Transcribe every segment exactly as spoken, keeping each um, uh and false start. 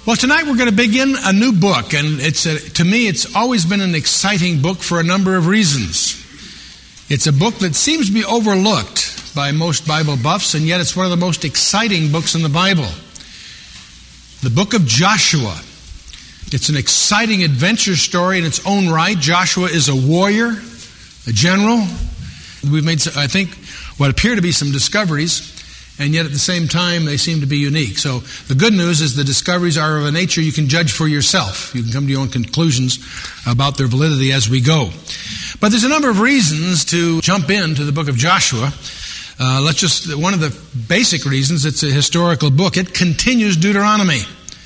Well, tonight we're going to begin a new book, and it's a, to me it's always been an exciting book for a number of reasons. It's a book that seems to be overlooked by most Bible buffs, and yet it's one of the most exciting books in the Bible. The book of Joshua. It's an exciting adventure story in its own right. Joshua is a warrior, a general. We've made, I think, what appear to be some discoveries, and yet at the same time they seem to be unique. So the good news is the discoveries are of a nature you can judge for yourself. You can come to your own conclusions about their validity as we go. But there's a number of reasons to jump into the book of Joshua. Uh, let's just, one of the basic reasons, it's a historical book. It continues Deuteronomy.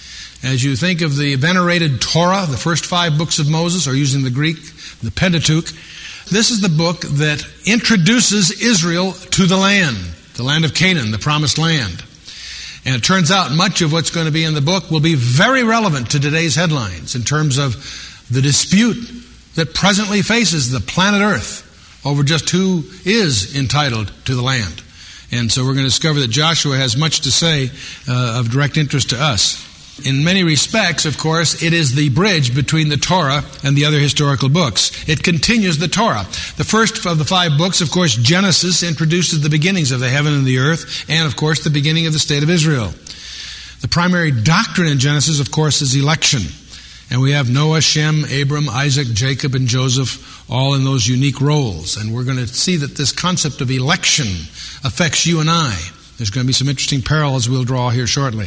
As you think of the venerated Torah, the first five books of Moses, or using the Greek, the Pentateuch, this is the book that introduces Israel to the land, the land of Canaan, the promised land. And it turns out much of what's going to be in the book will be very relevant to today's headlines in terms of the dispute that presently faces the planet Earth over just who is entitled to the land. And so we're going to discover that Joshua has much to say uh, of direct interest to us. In many respects, of course, it is the bridge between the Torah and the other historical books. It continues the Torah. The first of the five books, of course, Genesis, introduces the beginnings of the heaven and the earth, and, of course, the beginning of the state of Israel. The primary doctrine in Genesis, of course, is election. And we have Noah, Shem, Abram, Isaac, Jacob, and Joseph, all in those unique roles. And we're going to see that this concept of election affects you and I. There's going to be some interesting parallels we'll draw here shortly.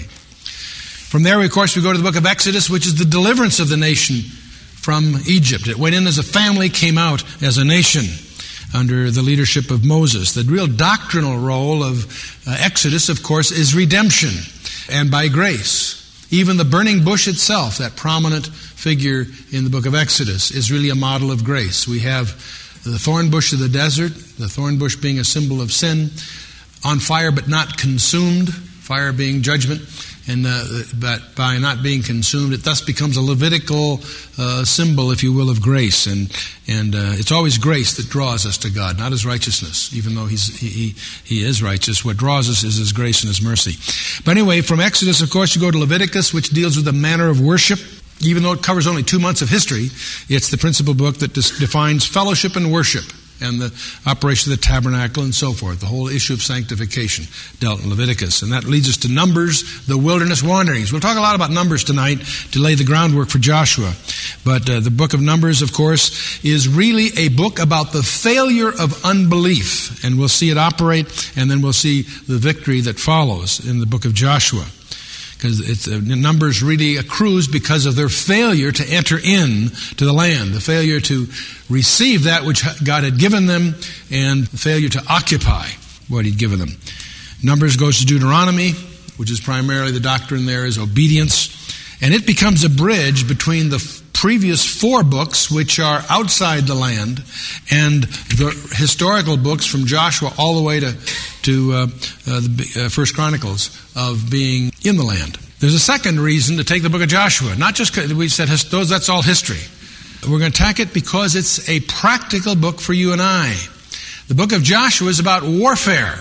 From there, of course, we go to the book of Exodus, which is the deliverance of the nation from Egypt. It went in as a family, came out as a nation under the leadership of Moses. The real doctrinal role of uh, Exodus, of course, is redemption, and by grace. Even the burning bush itself, that prominent figure in the book of Exodus, is really a model of grace. We have the thorn bush of the desert, the thorn bush being a symbol of sin, on fire but not consumed, fire being judgment, and uh, but by not being consumed, it thus becomes a Levitical uh, symbol, if you will, of grace. And and uh, it's always grace that draws us to God, not His righteousness. Even though He's he, he He is righteous, what draws us is His grace and His mercy. But anyway, from Exodus, of course, you go to Leviticus, which deals with the manner of worship. Even though it covers only two months of history, it's the principal book that defines fellowship and worship, and the operation of the tabernacle and so forth. The whole issue of sanctification dealt in Leviticus. And that leads us to Numbers, the wilderness wanderings. We'll talk a lot about Numbers tonight to lay the groundwork for Joshua. But uh, the book of Numbers, of course, is really a book about the failure of unbelief. And we'll see it operate, and then we'll see the victory that follows in the book of Joshua. Because it's, uh, Numbers really accrues because of their failure to enter in to the land, the failure to receive that which God had given them, and the failure to occupy what He'd given them. Numbers goes to Deuteronomy, which is primarily the doctrine there is obedience, and it becomes a bridge between the previous four books, which are outside the land, and the historical books from Joshua all the way to to uh, uh, the uh, First Chronicles of being in the land. There's a second reason to take the book of Joshua. Not just because we said those, that's all history. We're going to attack it because it's a practical book for you and I. The book of Joshua is about warfare,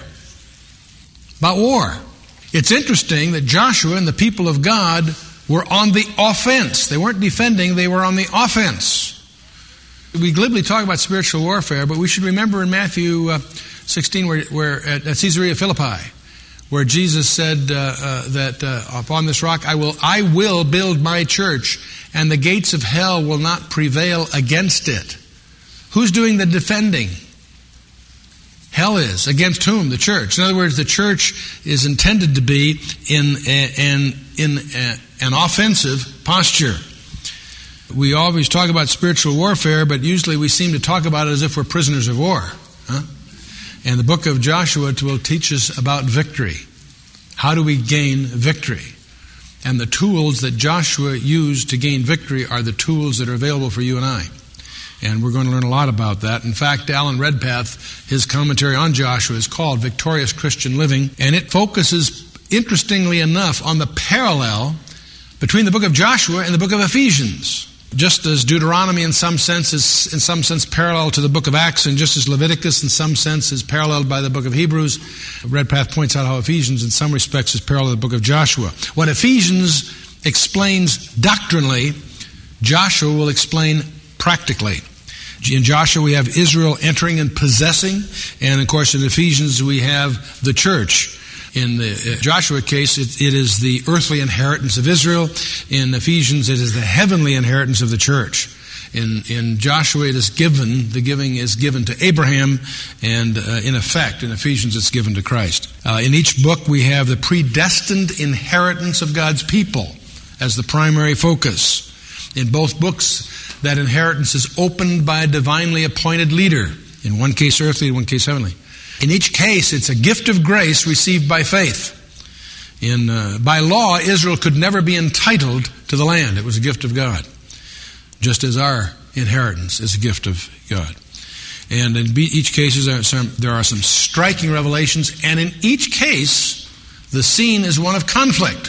about war. It's interesting that Joshua and the people of God were on the offense. They weren't defending, they were on the offense. We glibly talk about spiritual warfare, but we should remember in Matthew uh, sixteen, where, where at Caesarea Philippi, where Jesus said uh, uh, that uh, upon this rock I will I will build my church, and the gates of hell will not prevail against it. Who's doing the defending? Hell is. Against whom? The church. In other words, the church is intended to be in a, an in a, an offensive posture. We always talk about spiritual warfare, but usually we seem to talk about it as if we're prisoners of war. Huh? And the book of Joshua will teach us about victory. How do we gain victory? And the tools that Joshua used to gain victory are the tools that are available for you and I. And we're going to learn a lot about that. In fact, Alan Redpath, his commentary on Joshua is called Victorious Christian Living, and it focuses, interestingly enough, on the parallel between the book of Joshua and the book of Ephesians. Just as Deuteronomy in some sense is in some sense parallel to the book of Acts, and just as Leviticus in some sense is paralleled by the book of Hebrews, Redpath points out how Ephesians in some respects is parallel to the book of Joshua. What Ephesians explains doctrinally, Joshua will explain practically. In Joshua we have Israel entering and possessing, and of course in Ephesians we have the church. In the Joshua case, it, it is the earthly inheritance of Israel. In Ephesians, it is the heavenly inheritance of the church. In, in Joshua, it is given, the giving is given to Abraham, and uh, in effect, in Ephesians, it's given to Christ. Uh, in each book, we have the predestined inheritance of God's people as the primary focus. In both books, that inheritance is opened by a divinely appointed leader. In one case earthly, in one case heavenly. In each case, it's a gift of grace received by faith. In uh, by law, Israel could never be entitled to the land. It was a gift of God, just as our inheritance is a gift of God. And in each case, there are some, there are some striking revelations, and in each case, the scene is one of conflict.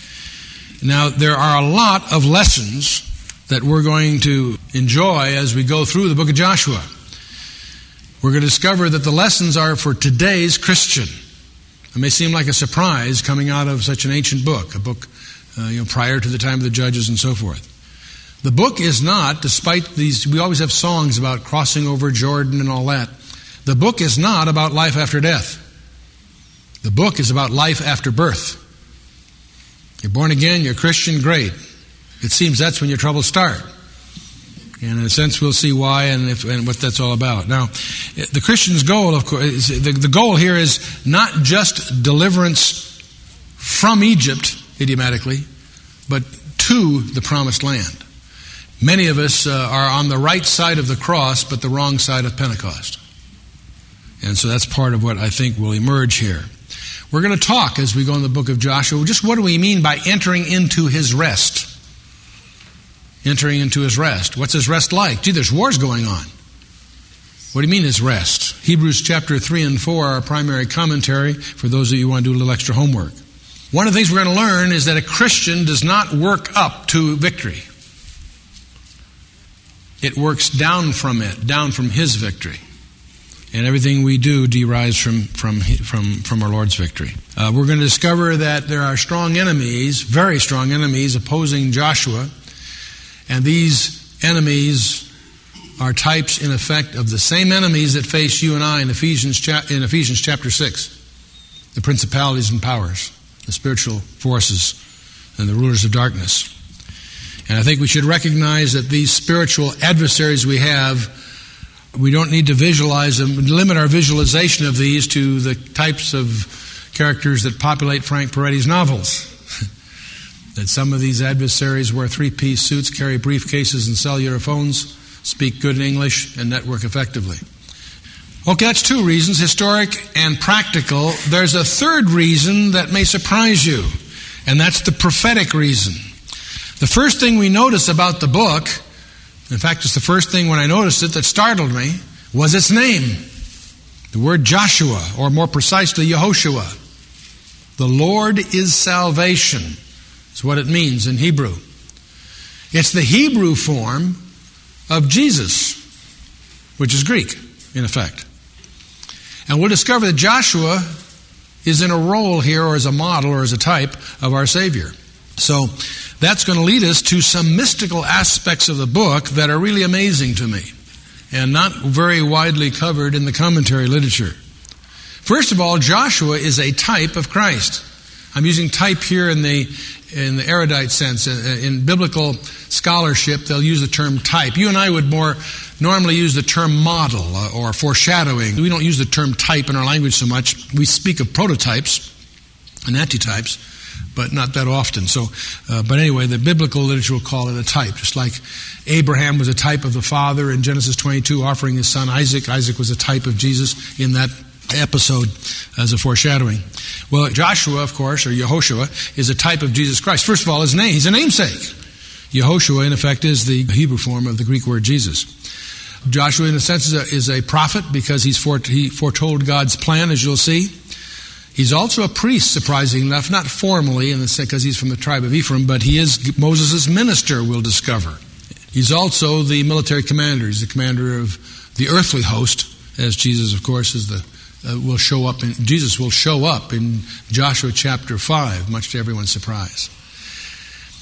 Now, there are a lot of lessons that we're going to enjoy as we go through the book of Joshua. We're going to discover that the lessons are for today's Christian. It may seem like a surprise coming out of such an ancient book, a book uh, you know, prior to the time of the judges and so forth. The book is not, despite these, we always have songs about crossing over Jordan and all that. The book is not about life after death. The book is about life after birth. You're born again, you're Christian, great. It seems that's when your troubles start. And in a sense, we'll see why and, if, and what that's all about. Now, the Christian's goal, of course, is, the, the goal here is not just deliverance from Egypt, idiomatically, but to the promised land. Many of us uh, are on the right side of the cross, but the wrong side of Pentecost. And so that's part of what I think will emerge here. We're going to talk as we go in the book of Joshua, just what do we mean by entering into his rest? Entering into his rest. What's his rest like? Gee, there's wars going on. What do you mean his rest? Hebrews chapter three and four are our primary commentary for those of you who want to do a little extra homework. One of the things we're going to learn is that a Christian does not work up to victory. It works down from it, down from his victory. And everything we do derives from, from, from, from our Lord's victory. Uh, we're going to discover that there are strong enemies, very strong enemies, opposing Joshua. And these enemies are types, in effect, of the same enemies that face you and I in Ephesians, cha- in Ephesians chapter six. The principalities and powers, the spiritual forces, and the rulers of darkness. And I think we should recognize that these spiritual adversaries we have, we don't need to visualize them, limit our visualization of these to the types of characters that populate Frank Peretti's novels. That some of these adversaries wear three-piece suits, carry briefcases and cellular phones, speak good English, and network effectively. Okay, that's two reasons, historic and practical. There's a third reason that may surprise you, and that's the prophetic reason. The first thing we notice about the book, in fact, it's the first thing when I noticed it that startled me, was its name. The word Joshua, or more precisely, Yehoshua. The Lord is salvation. That's what it means in Hebrew. It's the Hebrew form of Jesus, which is Greek, in effect. And we'll discover that Joshua is in a role here, or as a model, or as a type of our Savior. So that's going to lead us to some mystical aspects of the book that are really amazing to me and not very widely covered in the commentary literature. First of all, Joshua is a type of Christ. I'm using type here in the in the erudite sense. In, in biblical scholarship, they'll use the term type. You and I would more normally use the term model or foreshadowing. We don't use the term type in our language so much. We speak of prototypes and antitypes, but not that often. So, uh, but anyway, the biblical literature will call it a type. Just like Abraham was a type of the father in Genesis twenty-two, offering his son Isaac. Isaac was a type of Jesus in that episode as a foreshadowing. Well, Joshua, of course, or Yehoshua, is a type of Jesus Christ. First of all, his name, he's a namesake. Yehoshua, in effect, is the Hebrew form of the Greek word Jesus. Joshua, in a sense, is a, is a prophet because he's fore, he foretold God's plan, as you'll see. He's also a priest, surprisingly enough, not formally, in the sense because he's from the tribe of Ephraim, but he is Moses' minister, we'll discover. He's also the military commander. He's the commander of the earthly host, as Jesus, of course, is the Uh, will show up in, Jesus will show up in Joshua chapter five, much to everyone's surprise.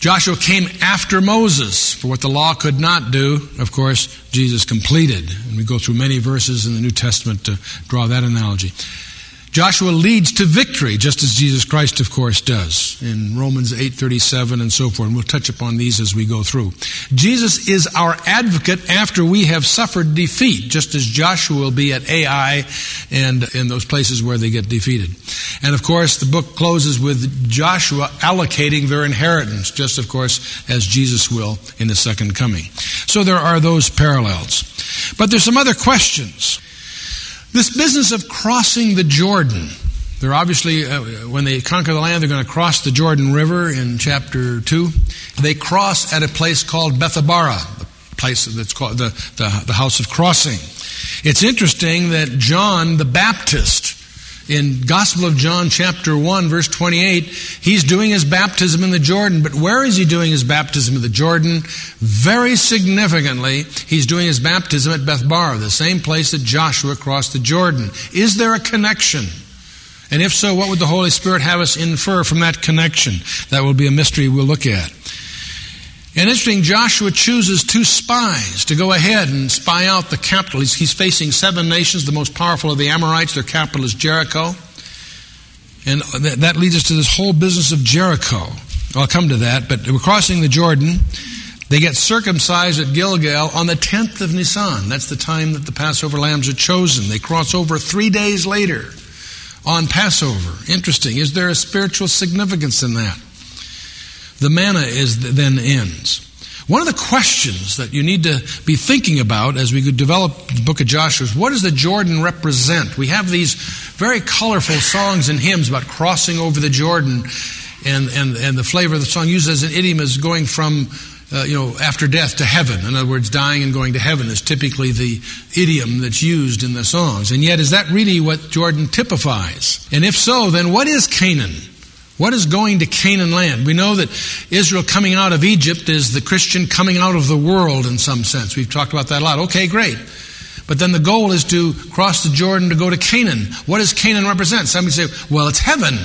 Joshua came after Moses, for what the law could not do, of course, Jesus completed. And we go through many verses in the New Testament to draw that analogy. Joshua leads to victory, just as Jesus Christ, of course, does, in Romans eight thirty-seven and so forth. And we'll touch upon these as we go through. Jesus is our advocate after we have suffered defeat, just as Joshua will be at Ai and in those places where they get defeated. And, of course, the book closes with Joshua allocating their inheritance, just, of course, as Jesus will in the second coming. So there are those parallels. But there's some other questions. This business of crossing the Jordan, they're obviously, uh, when they conquer the land, they're going to cross the Jordan River in chapter two. They cross at a place called Bethabara, the place that's called the, the, the house of crossing. It's interesting that John the Baptist, in Gospel of John chapter one, verse twenty-eight, he's doing his baptism in the Jordan. But where is he doing his baptism in the Jordan? Very significantly, he's doing his baptism at Bethabara, the same place that Joshua crossed the Jordan. Is there a connection? And if so, what would the Holy Spirit have us infer from that connection? That will be a mystery we'll look at. And interesting, Joshua chooses two spies to go ahead and spy out the capital. He's, he's facing seven nations, the most powerful of the Amorites. Their capital is Jericho. And th- that leads us to this whole business of Jericho. I'll come to that, but we're crossing the Jordan. They get circumcised at Gilgal on the tenth of Nisan. That's the time that the Passover lambs are chosen. They cross over three days later on Passover. Interesting. Is there a spiritual significance in that? The manna is then ends. One of the questions that you need to be thinking about as we develop the book of Joshua is, what does the Jordan represent? We have these very colorful songs and hymns about crossing over the Jordan, and, and, and the flavor of the song used as an idiom is going from, uh, you know, after death to heaven. In other words, dying and going to heaven is typically the idiom that's used in the songs. And yet, is that really what Jordan typifies? And if so, then what is Canaan? What is going to Canaan land? We know that Israel coming out of Egypt is the Christian coming out of the world in some sense. We've talked about that a lot. Okay, great. But then the goal is to cross the Jordan to go to Canaan. What does Canaan represent? Somebody say, well, it's heaven.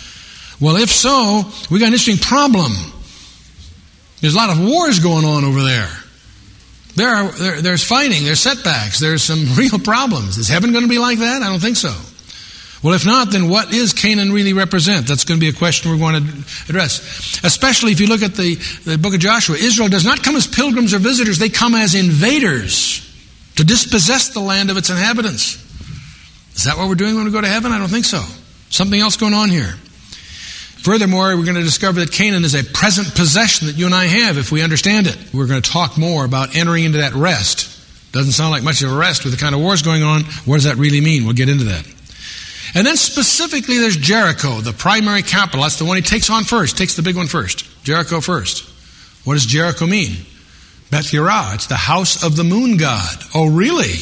Well, if so, we got an interesting problem. There's a lot of wars going on over there. There are, there, there's fighting, there's setbacks, there's some real problems. Is heaven going to be like that? I don't think so. Well, if not, then what is Canaan really represent? That's going to be a question we're going to address. Especially if you look at the, the book of Joshua. Israel does not come as pilgrims or visitors. They come as invaders to dispossess the land of its inhabitants. Is that what we're doing when we go to heaven? I don't think so. Something else going on here. Furthermore, we're going to discover that Canaan is a present possession that you and I have if we understand it. We're going to talk more about entering into that rest. Doesn't sound like much of a rest with the kind of wars going on. What does that really mean? We'll get into that. And then specifically there's Jericho, the primary capital. That's the one he takes on first, takes the big one first. Jericho first. What does Jericho mean? Beth Yirah, it's the house of the moon god. Oh, really?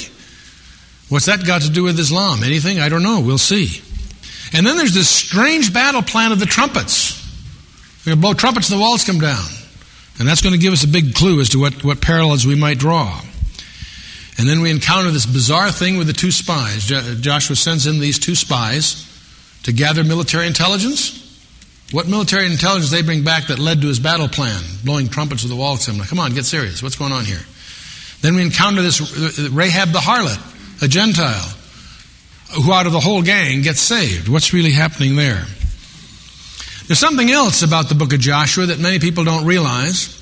What's that got to do with Islam? Anything? I don't know. We'll see. And then there's this strange battle plan of the trumpets. We're going to blow trumpets and the walls come down. And that's going to give us a big clue as to what, what parallels we might draw. And then we encounter this bizarre thing with the two spies. Joshua sends in these two spies to gather military intelligence. What military intelligence they bring back that led to his battle plan, blowing trumpets with the walls? I'm like, come on, get serious. What's going on here? Then we encounter this Rahab the harlot, a Gentile, who out of the whole gang gets saved. What's really happening there? There's something else about the book of Joshua that many people don't realize.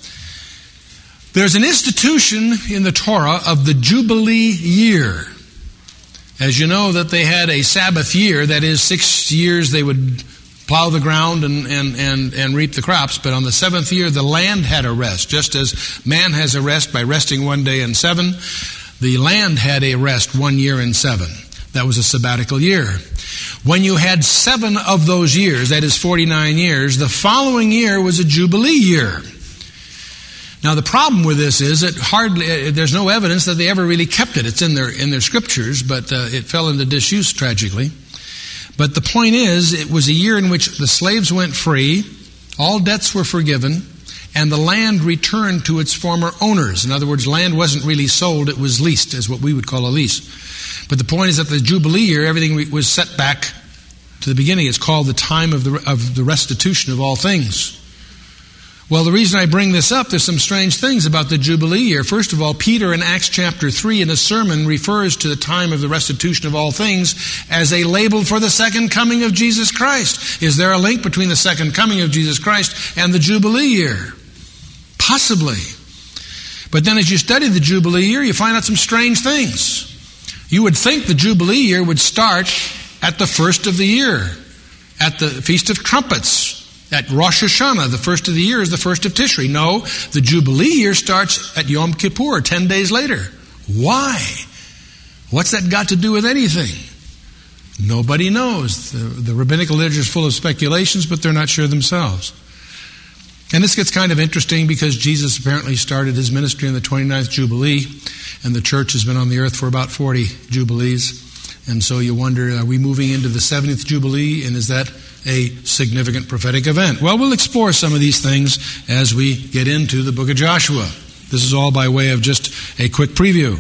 There's an institution in the Torah of the Jubilee year. As you know, that they had a Sabbath year, that is, six years they would plow the ground and, and, and, and reap the crops, but on the seventh year the land had a rest. Just as man has a rest by resting one day in seven, the land had a rest one year in seven. That was a sabbatical year. When you had seven of those years, that is forty-nine years, the following year was a Jubilee year. Now, the problem with this is that hardly, there's no evidence that they ever really kept it. It's in their, in their scriptures, but uh, it fell into disuse tragically. But the point is, it was a year in which the slaves went free, all debts were forgiven, and the land returned to its former owners. In other words, land wasn't really sold, it was leased, as what we would call a lease. But the point is that the Jubilee year, everything was set back to the beginning. It's called the time of the, of the restitution of all things. Well, the reason I bring this up, there's some strange things about the Jubilee year. First of all, Peter in Acts chapter three in a sermon refers to the time of the restitution of all things as a label for the second coming of Jesus Christ. Is there a link between the second coming of Jesus Christ and the Jubilee year? Possibly. But then as you study the Jubilee year, you find out some strange things. You would think the Jubilee year would start at the first of the year, at the Feast of Trumpets. At Rosh Hashanah, the first of the year is the first of Tishri. No, the Jubilee year starts at Yom Kippur, ten days later. Why? What's that got to do with anything? Nobody knows. The, the rabbinical literature is full of speculations, but they're not sure themselves. And this gets kind of interesting because Jesus apparently started his ministry in the twenty-ninth Jubilee, and the church has been on the earth for about forty Jubilees. And so you wonder, are we moving into the seventieth Jubilee, and is that a significant prophetic event? Well, we'll explore some of these things as we get into the book of Joshua. This is all by way of just a quick preview.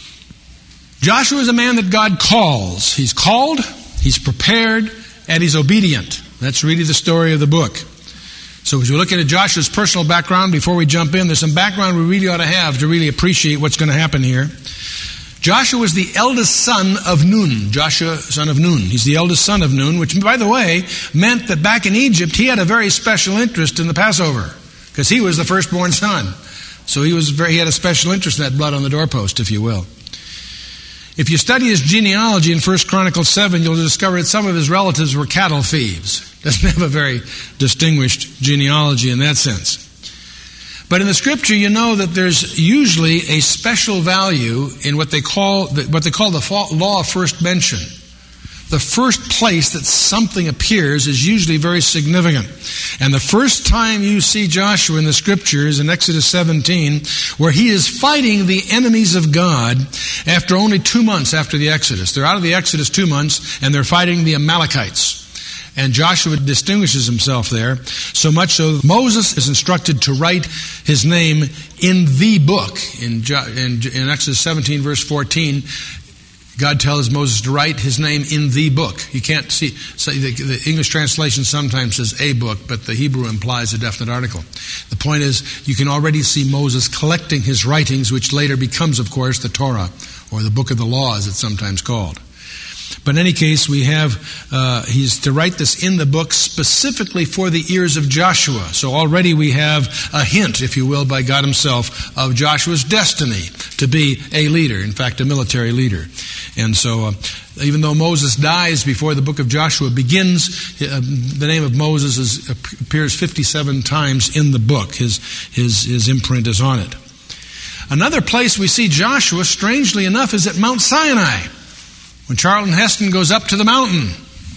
Joshua is a man that God calls. He's called, he's prepared, and he's obedient. That's really the story of the book. So as we look at Joshua's personal background, before we jump in, there's some background we really ought to have to really appreciate what's going to happen here. Joshua was the eldest son of Nun. Joshua, son of Nun. He's the eldest son of Nun, which, by the way, meant that back in Egypt, he had a very special interest in the Passover, because he was the firstborn son. So he was very, he had a special interest in that blood on the doorpost, if you will. If you study his genealogy in First Chronicles seven, you'll discover that some of his relatives were cattle thieves. Doesn't have a very distinguished genealogy in that sense. But in the Scripture, you know that there's usually a special value in what they call the, what they call the law of first mention. The first place that something appears is usually very significant. And the first time you see Joshua in the Scriptures in Exodus seventeen, where he is fighting the enemies of God after only two months after the Exodus. They're out of the Exodus two months, and they're fighting the Amalekites. And Joshua distinguishes himself there, so much so Moses is instructed to write his name in the book. In, in, in Exodus seventeen, verse fourteen, God tells Moses to write his name in the book. You can't see, so the, the English translation sometimes says a book, but the Hebrew implies a definite article. The point is, you can already see Moses collecting his writings, which later becomes, of course, the Torah, or the book of the law, as it's sometimes called. But in any case, we have, uh, he's to write this in the book specifically for the ears of Joshua. So already we have a hint, if you will, by God himself, of Joshua's destiny to be a leader, in fact, a military leader. And so, uh, even though Moses dies before the book of Joshua begins, uh, the name of Moses is, appears fifty-seven times in the book. His, his, his imprint is on it. Another place we see Joshua, strangely enough, is at Mount Sinai. When Charlton Heston goes up to the mountain,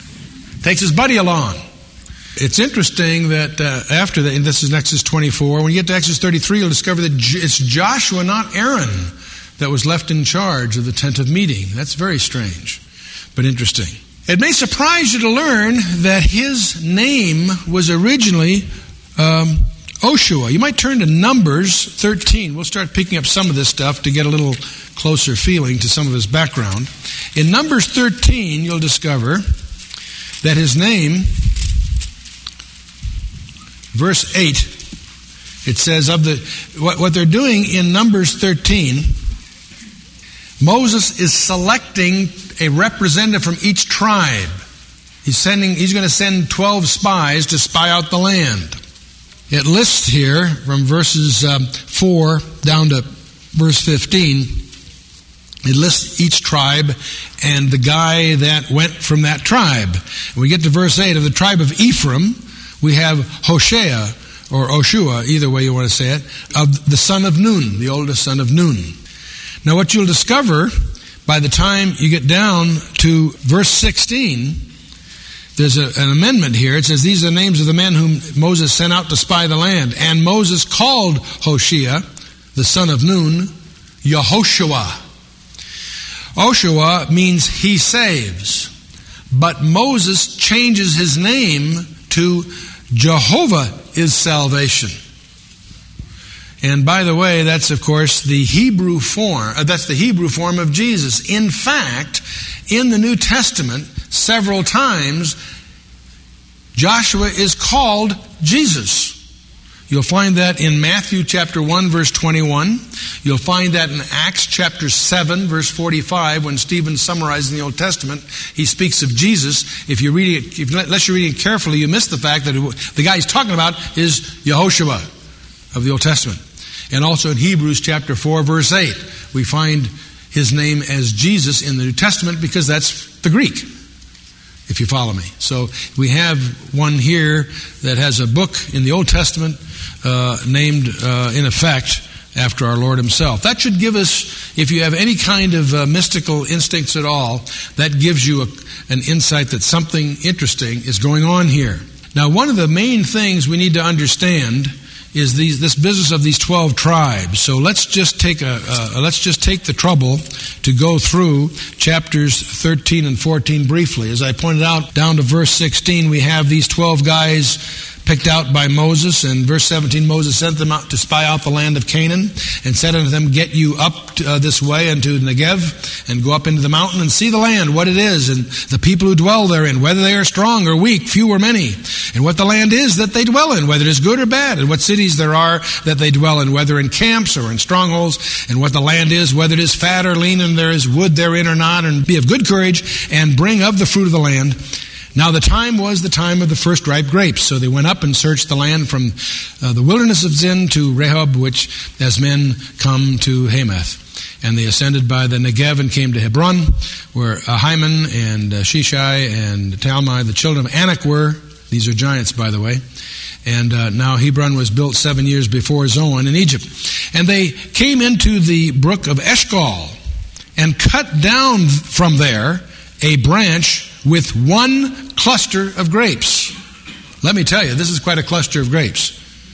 takes his buddy along. It's interesting that uh, after that, and this is in Exodus twenty-four, when you get to Exodus thirty-three, you'll discover that it's Joshua, not Aaron, that was left in charge of the tent of meeting. That's very strange, but interesting. It may surprise you to learn that his name was originally um, Oshua. You might turn to Numbers thirteen. We'll start picking up some of this stuff to get a little closer feeling to some of his background. In Numbers thirteen, you'll discover that his name, verse eight, it says of the what, what they're doing in Numbers thirteen, Moses is selecting a representative from each tribe. He's sending. He's going to send twelve spies to spy out the land. It lists here from verses um, four down to verse fifteen. It lists each tribe and the guy that went from that tribe. When we get to verse eight, of the tribe of Ephraim, we have Hoshea, or Oshua, either way you want to say it, of the son of Nun, the oldest son of Nun. Now what you'll discover by the time you get down to verse sixteen, there's a, an amendment here. It says, these are the names of the men whom Moses sent out to spy the land. And Moses called Hoshea, the son of Nun, Yehoshua. Oshua means he saves. But Moses changes his name to Jehovah is salvation. And by the way, that's of course the Hebrew form, uh, that's the Hebrew form of Jesus. In fact, in the New Testament, several times, Joshua is called Jesus. You'll find that in Matthew chapter one, verse twenty-one. You'll find that in Acts chapter seven, verse forty-five, when Stephen summarizes in the Old Testament, he speaks of Jesus. If you read it, if, unless you're reading carefully, you miss the fact that it, the guy he's talking about is Yehoshua of the Old Testament. And also in Hebrews chapter four, verse eight, we find his name as Jesus in the New Testament because that's the Greek, if you follow me. So we have one here that has a book in the Old Testament uh, named, uh, in effect, after our Lord himself. That should give us, if you have any kind of uh, mystical instincts at all, that gives you a, an insight that something interesting is going on here. Now, one of the main things we need to understand is these, this business of these twelve tribes. So let's just take a uh, let's just take the trouble to go through chapters thirteen and fourteen briefly. As I pointed out, down to verse sixteen, we have these twelve guys picked out by Moses. And verse seventeen, Moses sent them out to spy out the land of Canaan and said unto them, get you up to, uh, this way unto Negev and go up into the mountain and see the land, what it is, and the people who dwell therein, whether they are strong or weak, few or many, and what the land is that they dwell in, whether it is good or bad, and what cities there are that they dwell in, whether in camps or in strongholds, and what the land is, whether it is fat or lean, and there is wood therein or not, and be of good courage, and bring of the fruit of the land. Now the time was the time of the first ripe grapes. So they went up and searched the land from uh, the wilderness of Zin to Rehob, which as men come to Hamath. And they ascended by the Negev and came to Hebron, where Ahiman and uh, Shishai and Talmai, the children of Anak, were. These are giants, by the way. And uh, now Hebron was built seven years before Zoan in Egypt. And they came into the brook of Eshcol and cut down from there a branch with one cluster of grapes. Let me tell you, this is quite a cluster of grapes.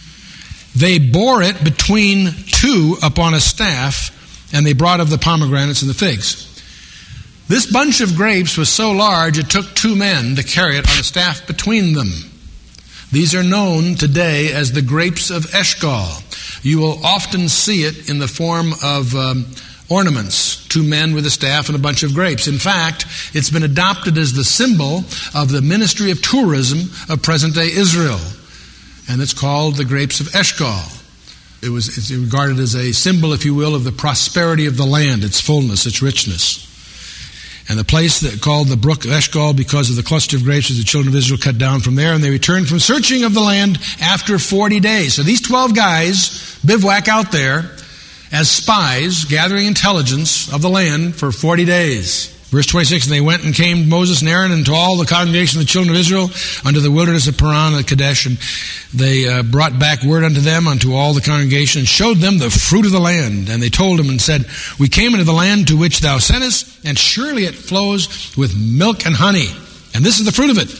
They bore it between two upon a staff, and they brought of the pomegranates and the figs. This bunch of grapes was so large it took two men to carry it on a staff between them. These are known today as the grapes of Eshcol. You will often see it in the form of um, ornaments, two men with a staff and a bunch of grapes. In fact, it's been adopted as the symbol of the ministry of tourism of present-day Israel. And it's called the grapes of Eshcol. It was it's regarded as a symbol, if you will, of the prosperity of the land, its fullness, its richness. And the place that called the brook of Eshcol because of the cluster of grapes which the children of Israel cut down from there, and they returned from searching of the land after forty days. So these twelve guys bivouac out there as spies, gathering intelligence of the land for forty days. Verse twenty-six, and they went and came to Moses and Aaron and to all the congregation of the children of Israel unto the wilderness of Paran and Kadesh, and they uh, brought back word unto them, unto all the congregation, and showed them the fruit of the land. And they told them and said, we came into the land to which thou sentest, and surely it flows with milk and honey, and this is the fruit of it.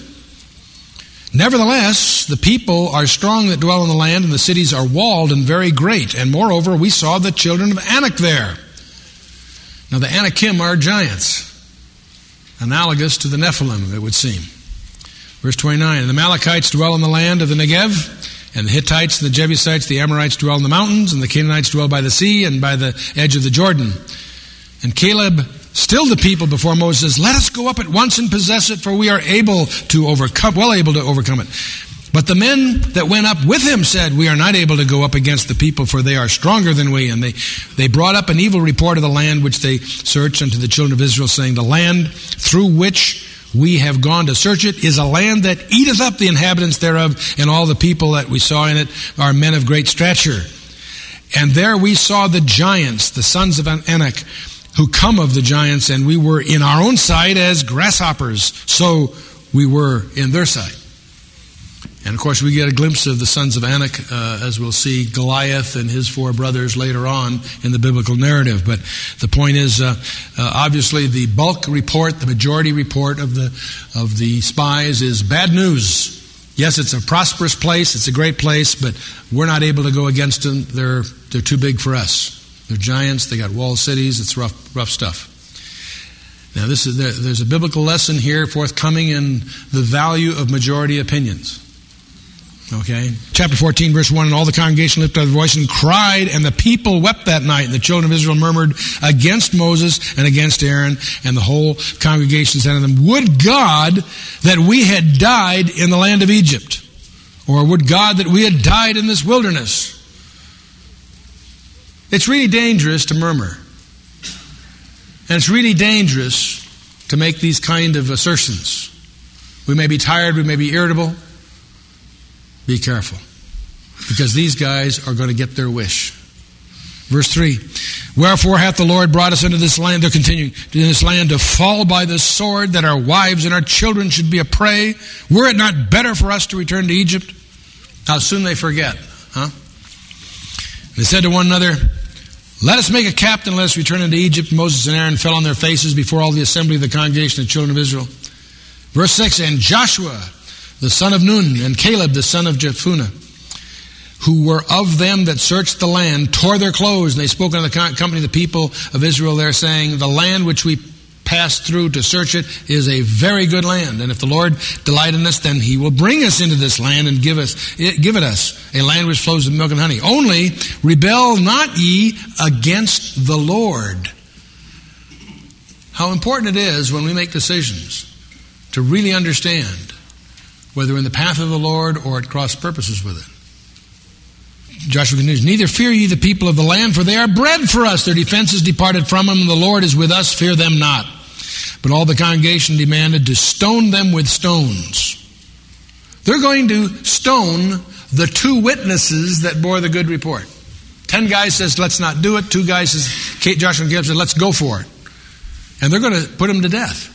Nevertheless, the people are strong that dwell in the land, and the cities are walled and very great. And moreover, we saw the children of Anak there. Now the Anakim are giants, analogous to the Nephilim, it would seem. Verse twenty-nine, and the Amalekites dwell in the land of the Negev, and the Hittites, and the Jebusites, the Amorites dwell in the mountains, and the Canaanites dwell by the sea and by the edge of the Jordan. And Caleb stilled the people before Moses, let us go up at once and possess it, for we are able to overcome, well able to overcome it. But the men that went up with him said, we are not able to go up against the people, for they are stronger than we. And they, they brought up an evil report of the land which they searched unto the children of Israel, saying, the land through which we have gone to search it is a land that eateth up the inhabitants thereof, and all the people that we saw in it are men of great stature. And there we saw the giants, the sons of Anak, who come of the giants, and we were in our own sight as grasshoppers, so we were in their sight. And of course we get a glimpse of the sons of Anak, uh, as we'll see Goliath and his four brothers later on in the biblical narrative. But the point is, uh, uh, obviously the bulk report, the majority report of the of the spies is bad news. Yes, it's a prosperous place, it's a great place, but we're not able to go against them. They're they're too big for us. They're giants, they got walled cities, it's rough rough stuff. Now this is there's a biblical lesson here forthcoming in the value of majority opinions. Okay. Chapter fourteen, verse one, and all the congregation lifted up their voice and cried, and the people wept that night. And the children of Israel murmured against Moses and against Aaron, and the whole congregation said unto them, would God that we had died in the land of Egypt, Or would God that we had died in this wilderness? It's really dangerous to murmur. And it's really dangerous to make these kind of assertions. We may be tired, we may be irritable. Be careful. Because these guys are going to get their wish. Verse three, wherefore hath the Lord brought us into this land, they're continuing, to this land to fall by the sword, that our wives and our children should be a prey. Were it not better for us to return to Egypt? How soon they forget, huh? They said to one another, let us make a captain, let us return into Egypt. Moses and Aaron fell on their faces before all the assembly of the congregation of the children of Israel. Verse six, and Joshua, the son of Nun, and Caleb, the son of Jephunneh, who were of them that searched the land, tore their clothes, and they spoke unto the company of the people of Israel there, saying, the land which we passed through to search it is a very good land. And if the Lord delight in us, then he will bring us into this land and give us give it us, a land which flows with milk and honey. Only rebel not ye against the Lord. How important it is when we make decisions to really understand whether we're in the path of the Lord or at cross purposes with it. Joshua continues, neither fear ye the people of the land, for they are bread for us. Their defense is departed from them, and the Lord is with us. Fear them not. But all the congregation demanded to stone them with stones. They're going to stone the two witnesses that bore the good report. Ten guys says, let's not do it. Two guys says, Joshua and Caleb said, let's go for it. And they're going to put them to death.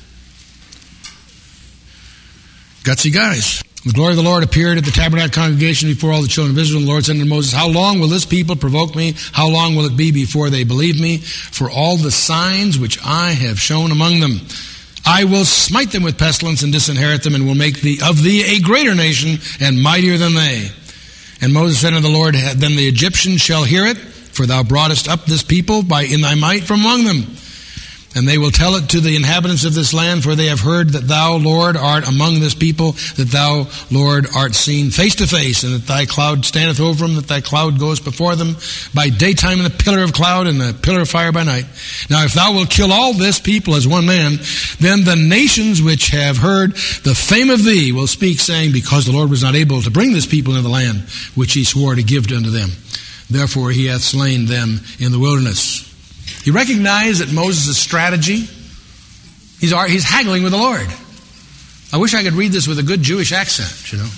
Gutsy guys. The glory of the Lord appeared at the tabernacle congregation before all the children of Israel. And the Lord said unto Moses, how long will this people provoke me? How long will it be before they believe me? For all the signs which I have shown among them, I will smite them with pestilence and disinherit them, and will make thee of thee a greater nation and mightier than they. And Moses said unto the Lord, then the Egyptians shall hear it, for thou broughtest up this people by in thy might from among them. And they will tell it to the inhabitants of this land, for they have heard that thou, Lord, art among this people, that thou, Lord, art seen face to face, and that thy cloud standeth over them, that thy cloud goes before them by daytime in a pillar of cloud and a pillar of fire by night. Now if thou wilt kill all this people as one man, then the nations which have heard the fame of thee will speak, saying, because the Lord was not able to bring this people into the land which he swore to give unto them. Therefore he hath slain them in the wilderness. He recognized that Moses' strategy, he's, he's haggling with the Lord. I wish I could read this with a good Jewish accent, you know.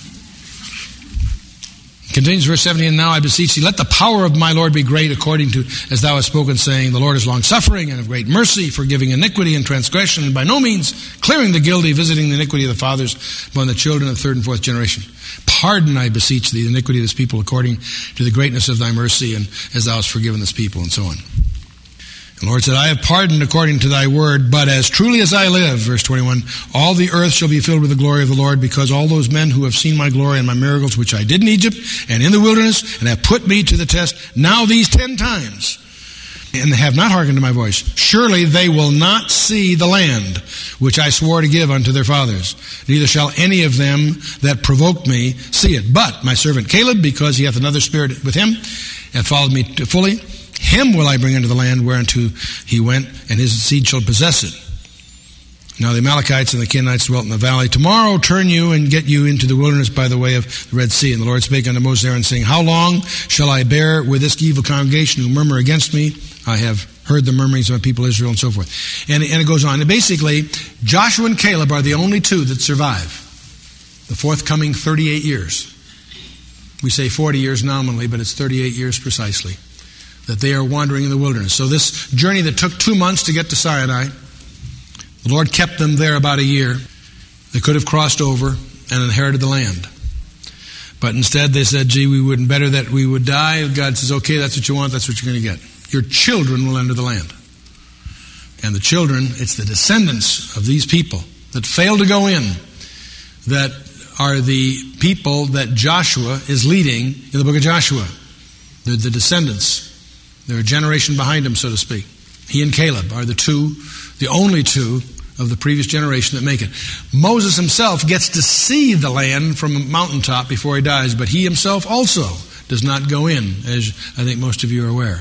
Continues verse seventeen, and now I beseech thee, let the power of my Lord be great, according to as thou hast spoken, saying, the Lord is long-suffering and of great mercy, forgiving iniquity and transgression, and by no means clearing the guilty, visiting the iniquity of the fathers upon the children of the third and fourth generation. Pardon, I beseech thee, the iniquity of this people, according to the greatness of thy mercy, and as thou hast forgiven this people, and so on. The Lord said, I have pardoned according to thy word, but as truly as I live, verse twenty-one, all the earth shall be filled with the glory of the Lord, because all those men who have seen my glory and my miracles, which I did in Egypt and in the wilderness, and have put me to the test now these ten times, and have not hearkened to my voice, surely they will not see the land which I swore to give unto their fathers. Neither shall any of them that provoked me see it. But my servant Caleb, because he hath another spirit with him, hath followed me fully, him will I bring into the land whereunto he went, and his seed shall possess it. Now the Amalekites and the Canaanites dwelt in the valley. Tomorrow turn you and get you into the wilderness by the way of the Red Sea. And the Lord spake unto Moses and Aaron, saying, how long shall I bear with this evil congregation who murmur against me? I have heard the murmurings of my people Israel, and so forth. And, and it goes on. And basically, Joshua and Caleb are the only two that survive the forthcoming thirty-eight years. We say forty years nominally, but it's thirty-eight years precisely that they are wandering in the wilderness. So this journey that took two months to get to Sinai, the Lord kept them there about a year. They could have crossed over and inherited the land. But instead they said, gee, we wouldn't better that we would die. God says, okay, that's what you want, that's what you're going to get. Your children will enter the land. And the children, it's the descendants of these people that failed to go in that are the people that Joshua is leading in the book of Joshua. They're the descendants. They're a generation behind him, so to speak. He and Caleb are the two, the only two of the previous generation that make it. Moses himself gets to see the land from a mountaintop before he dies, but he himself also does not go in, as I think most of you are aware.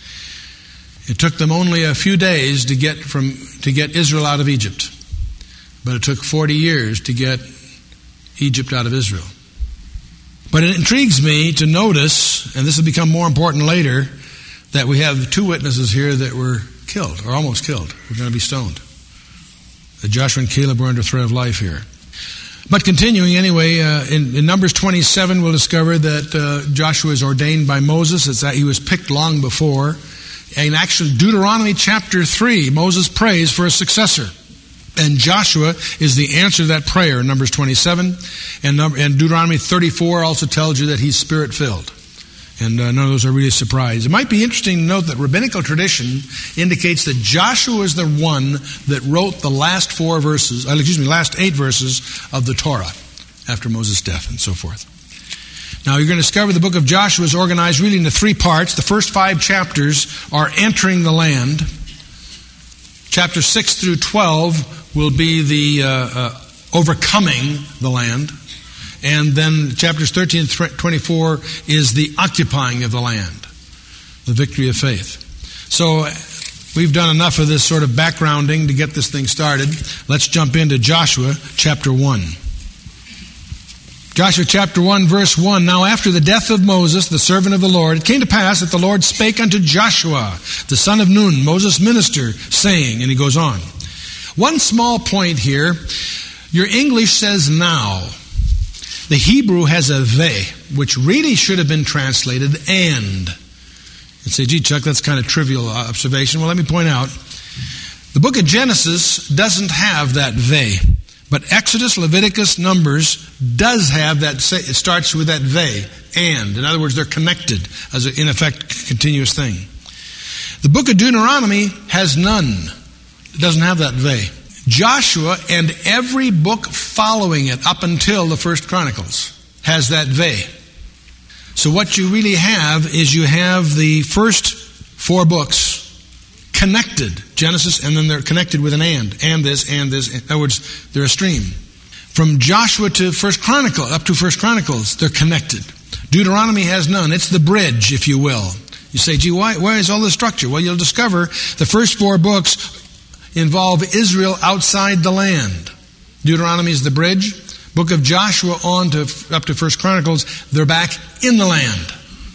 It took them only a few days to get from to get Israel out of Egypt, but it took forty years to get Egypt out of Israel. But it intrigues me to notice, and this will become more important later, that we have two witnesses here that were killed, or almost killed. We're going to be stoned. That Joshua and Caleb were under threat of life here. But continuing anyway, uh, in, in Numbers twenty-seven, we'll discover that uh, Joshua is ordained by Moses. It's that he was picked long before. And actually, Deuteronomy chapter three, Moses prays for a successor. And Joshua is the answer to that prayer in Numbers twenty-seven. And, number, and Deuteronomy thirty-four also tells you that he's spirit-filled. And uh, none of those are really a surprise. It might be interesting to note that rabbinical tradition indicates that Joshua is the one that wrote the last four verses, uh, excuse me, last eight verses of the Torah after Moses' death and so forth. Now you're going to discover the book of Joshua is organized really into three parts. The first five chapters are entering the land. Chapters six through twelve will be the uh, uh, overcoming the land. And then chapters thirteen and twenty-four is the occupying of the land, the victory of faith. So we've done enough of this sort of backgrounding to get this thing started. Let's jump into Joshua chapter one. Joshua chapter one, verse one. Now after the death of Moses, the servant of the Lord, it came to pass that the Lord spake unto Joshua, the son of Nun, Moses' minister, saying, and he goes on. One small point here. Your English says now. The Hebrew has a they, which really should have been translated and. You'd say, gee, Chuck, that's kind of trivial observation. Well, let me point out. The book of Genesis doesn't have that they. But Exodus, Leviticus, Numbers does have that, it starts with that they, and. In other words, they're connected as, a, in effect, continuous thing. The book of Deuteronomy has none. It doesn't have that they. Joshua and every book following it up until the First Chronicles has that they. So what you really have is you have the first four books connected, Genesis, and then they're connected with an and, and this, and this. In other words, they're a stream. From Joshua to First Chronicle, up to First Chronicles, they're connected. Deuteronomy has none. It's the bridge, if you will. You say, gee, why, why is all this structure? Well, you'll discover the first four books involve Israel outside the land. Deuteronomy is the bridge. Book of Joshua on to up to First Chronicles, they're back in the land.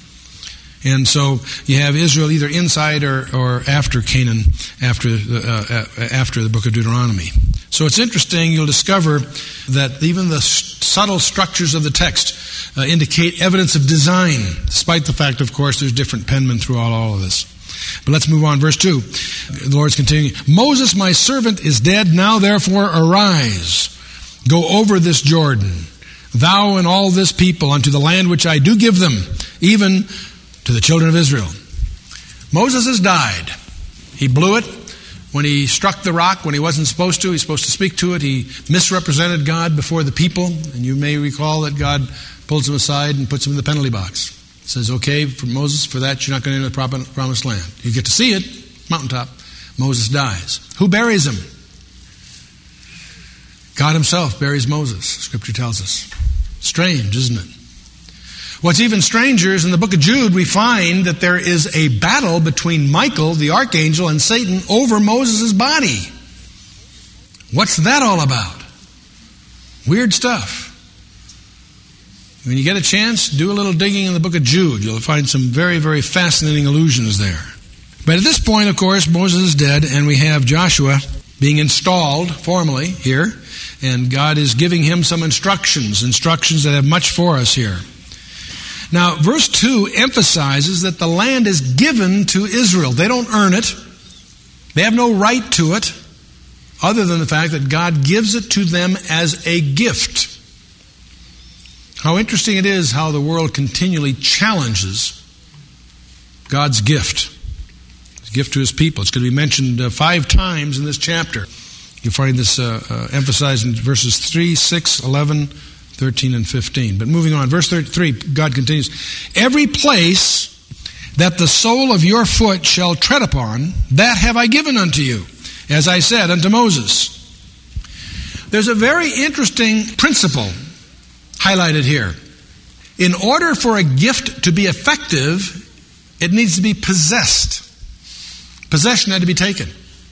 And so you have Israel either inside or, or after Canaan, after the, uh, after the book of Deuteronomy. So it's interesting, you'll discover that even the subtle structures of the text uh, indicate evidence of design, despite the fact, of course, there's different penmen throughout all of this. But let's move on. Verse two. The Lord's continuing. Moses, my servant, is dead. Now therefore arise. Go over this Jordan, thou and all this people, unto the land which I do give them, even to the children of Israel. Moses has died. He blew it when he struck the rock when he wasn't supposed to. He's supposed to speak to it. He misrepresented God before the people. And you may recall that God pulls him aside and puts him in the penalty box. Says, okay, for Moses, for that you're not going to enter the promised land. You get to see it, mountaintop. Moses dies. Who buries him? God himself buries Moses, Scripture tells us. Strange, isn't it? What's even stranger is in the book of Jude we find that there is a battle between Michael, the archangel, and Satan over Moses' body. What's that all about? Weird stuff. When you get a chance, do a little digging in the book of Jude. You'll find some very, very fascinating allusions there. But at this point, of course, Moses is dead, and we have Joshua being installed formally here, and God is giving him some instructions, instructions that have much for us here. Now, verse two emphasizes that the land is given to Israel. They don't earn it. They have no right to it, other than the fact that God gives it to them as a gift. How interesting it is how the world continually challenges God's gift. His gift to his people. It's going to be mentioned uh, five times in this chapter. You'll find this uh, uh, emphasized in verses three, six, eleven, thirteen, and fifteen. But moving on, verse thirty-three, God continues, every place that the sole of your foot shall tread upon, that have I given unto you, as I said unto Moses. There's a very interesting principle highlighted here. In order for a gift to be effective, it needs to be possessed. Possession had to be taken.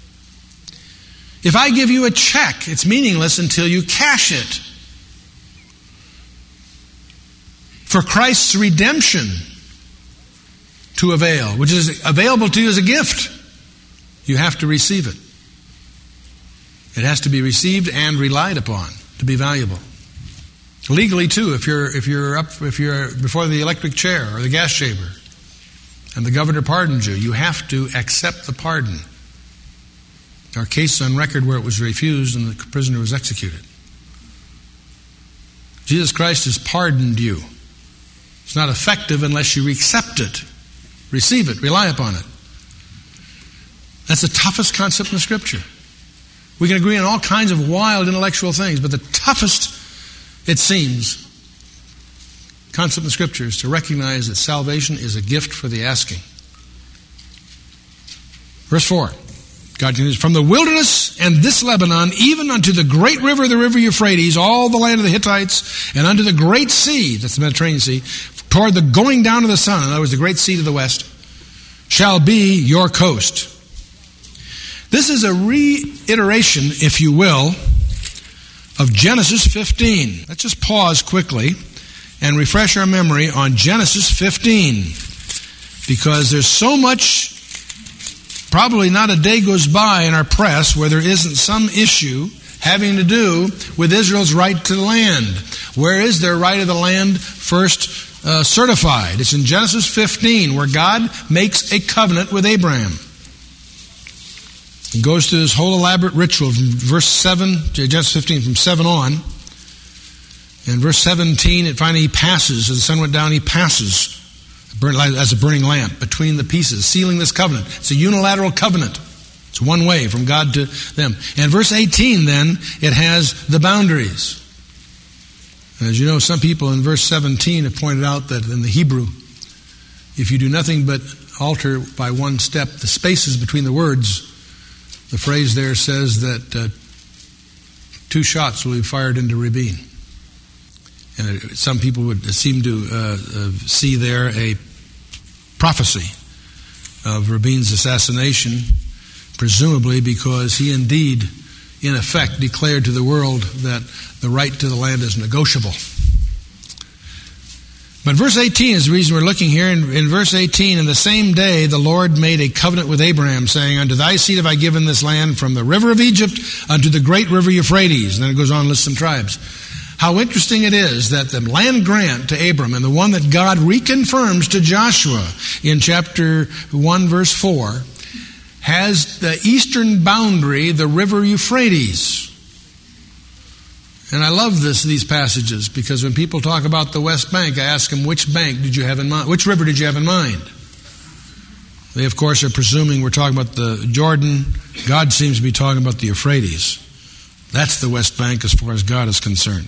If I give you a check, it's meaningless until you cash it. for Christ's redemption to avail, which is available to you as a gift. You have to receive it. It has to be received and relied upon to be valuable. Legally too, if you're if you're up if you're before the electric chair or the gas chamber and the governor pardons you, you have to accept the pardon. There are cases on record where it was refused and the prisoner was executed. Jesus Christ has pardoned you. It's not effective unless you accept it, receive it, rely upon it. That's the toughest concept in the Scripture. We can agree on all kinds of wild intellectual things, but the toughest, it seems, concept in the Scripture is to recognize that salvation is a gift for the asking. Verse four, God continues, from the wilderness and this Lebanon, even unto the great river, the river Euphrates, all the land of the Hittites, and unto the great sea, that's the Mediterranean Sea, toward the going down of the sun, in other words, the great sea to the west, shall be your coast. This is a reiteration, if you will, of Genesis fifteen. Let's just pause quickly and refresh our memory on Genesis fifteen, because there's so much, probably not a day goes by in our press where there isn't some issue having to do with Israel's right to the land. Where is their right of the land first uh, certified? It's in Genesis fifteen, where God makes a covenant with Abraham. He goes through this whole elaborate ritual from verse seven, Genesis fifteen, from seven on. In verse seventeen, it finally he passes, as the sun went down, he passes as a burning lamp between the pieces, sealing this covenant. It's a unilateral covenant. It's one way from God to them. And verse eighteen, then, it has the boundaries. And as you know, some people in verse seventeen have pointed out that in the Hebrew, if you do nothing but alter by one step the spaces between the words, the phrase there says that uh, two shots will be fired into Rabin. And some people would seem to uh, uh, see there a prophecy of Rabin's assassination, presumably because he indeed, in effect, declared to the world that the right to the land is negotiable. But verse eighteen is the reason we're looking here. In, in verse eighteen, in the same day the Lord made a covenant with Abraham, saying, unto thy seed have I given this land from the river of Egypt unto the great river Euphrates. And then it goes on and lists some tribes. How interesting it is that the land grant to Abram and the one that God reconfirms to Joshua in chapter one, verse four, has the eastern boundary, the river Euphrates. And I love this, these passages, because when people talk about the West Bank, I ask them, which bank did you have in mind? Which river did you have in mind? They, of course, are presuming we're talking about the Jordan. God seems to be talking about the Euphrates. That's the West Bank as far as God is concerned.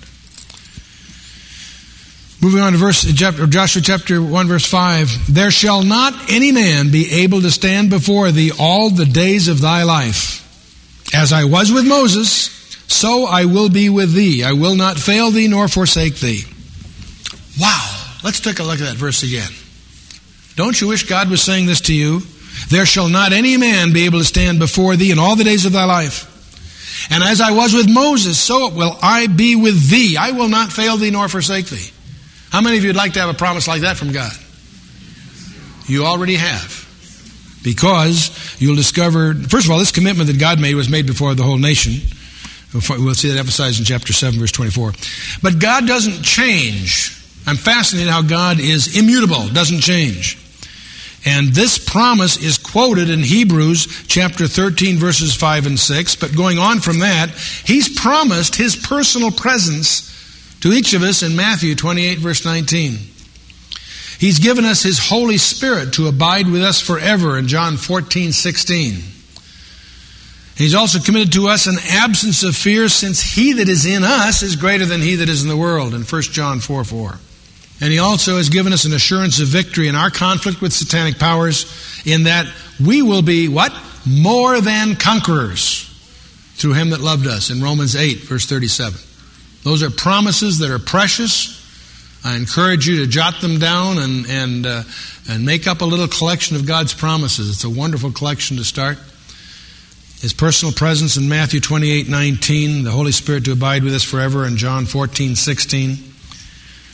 Moving on to verse Joshua chapter one, verse five. There shall not any man be able to stand before thee all the days of thy life. As I was with Moses, so I will be with thee. I will not fail thee nor forsake thee. Wow. Let's take a look at that verse again. Don't you wish God was saying this to you? There shall not any man be able to stand before thee in all the days of thy life. And as I was with Moses, so will I be with thee. I will not fail thee nor forsake thee. How many of you would like to have a promise like that from God? You already have. Because you'll discover, first of all, this commitment that God made was made before the whole nation. We'll see that emphasized in chapter seven, verse twenty-four. But God doesn't change. I'm fascinated how God is immutable, doesn't change. And this promise is quoted in Hebrews chapter thirteen, verses five and six. But going on from that, He's promised His personal presence to each of us in Matthew twenty-eight, verse nineteen. He's given us His Holy Spirit to abide with us forever in John fourteen, sixteen. He's also committed to us an absence of fear, since He that is in us is greater than he that is in the world in First John four, four. And He also has given us an assurance of victory in our conflict with satanic powers, in that we will be, what? More than conquerors through Him that loved us in Romans eight, verse thirty-seven. Those are promises that are precious. I encourage you to jot them down and and uh, and make up a little collection of God's promises. It's a wonderful collection to start. His personal presence in Matthew twenty-eight, nineteen, the Holy Spirit to abide with us forever in John fourteen, sixteen.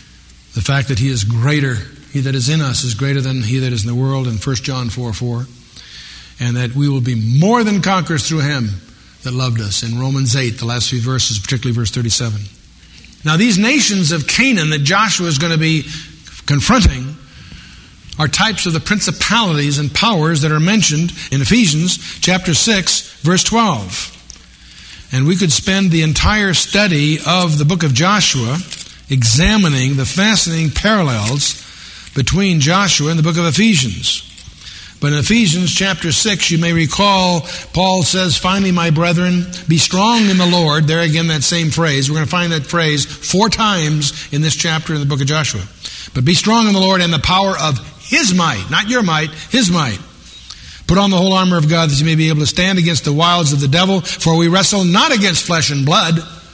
The fact that he is greater, he that is in us is greater than he that is in the world in First John four four. And that we will be more than conquerors through him that loved us in Romans eight, the last few verses, particularly verse thirty-seven. Now these nations of Canaan that Joshua is going to be confronting are types of the principalities and powers that are mentioned in Ephesians chapter six, verse twelve. And we could spend the entire study of the book of Joshua examining the fascinating parallels between Joshua and the book of Ephesians. But in Ephesians chapter six, you may recall, Paul says, "Finally, my brethren, be strong in the Lord." There again, that same phrase. We're going to find that phrase four times in this chapter in the book of Joshua. But be strong in the Lord and the power of his might, not your might, his might. Put on the whole armor of God that you may be able to stand against the wiles of the devil, for we wrestle not against flesh and blood,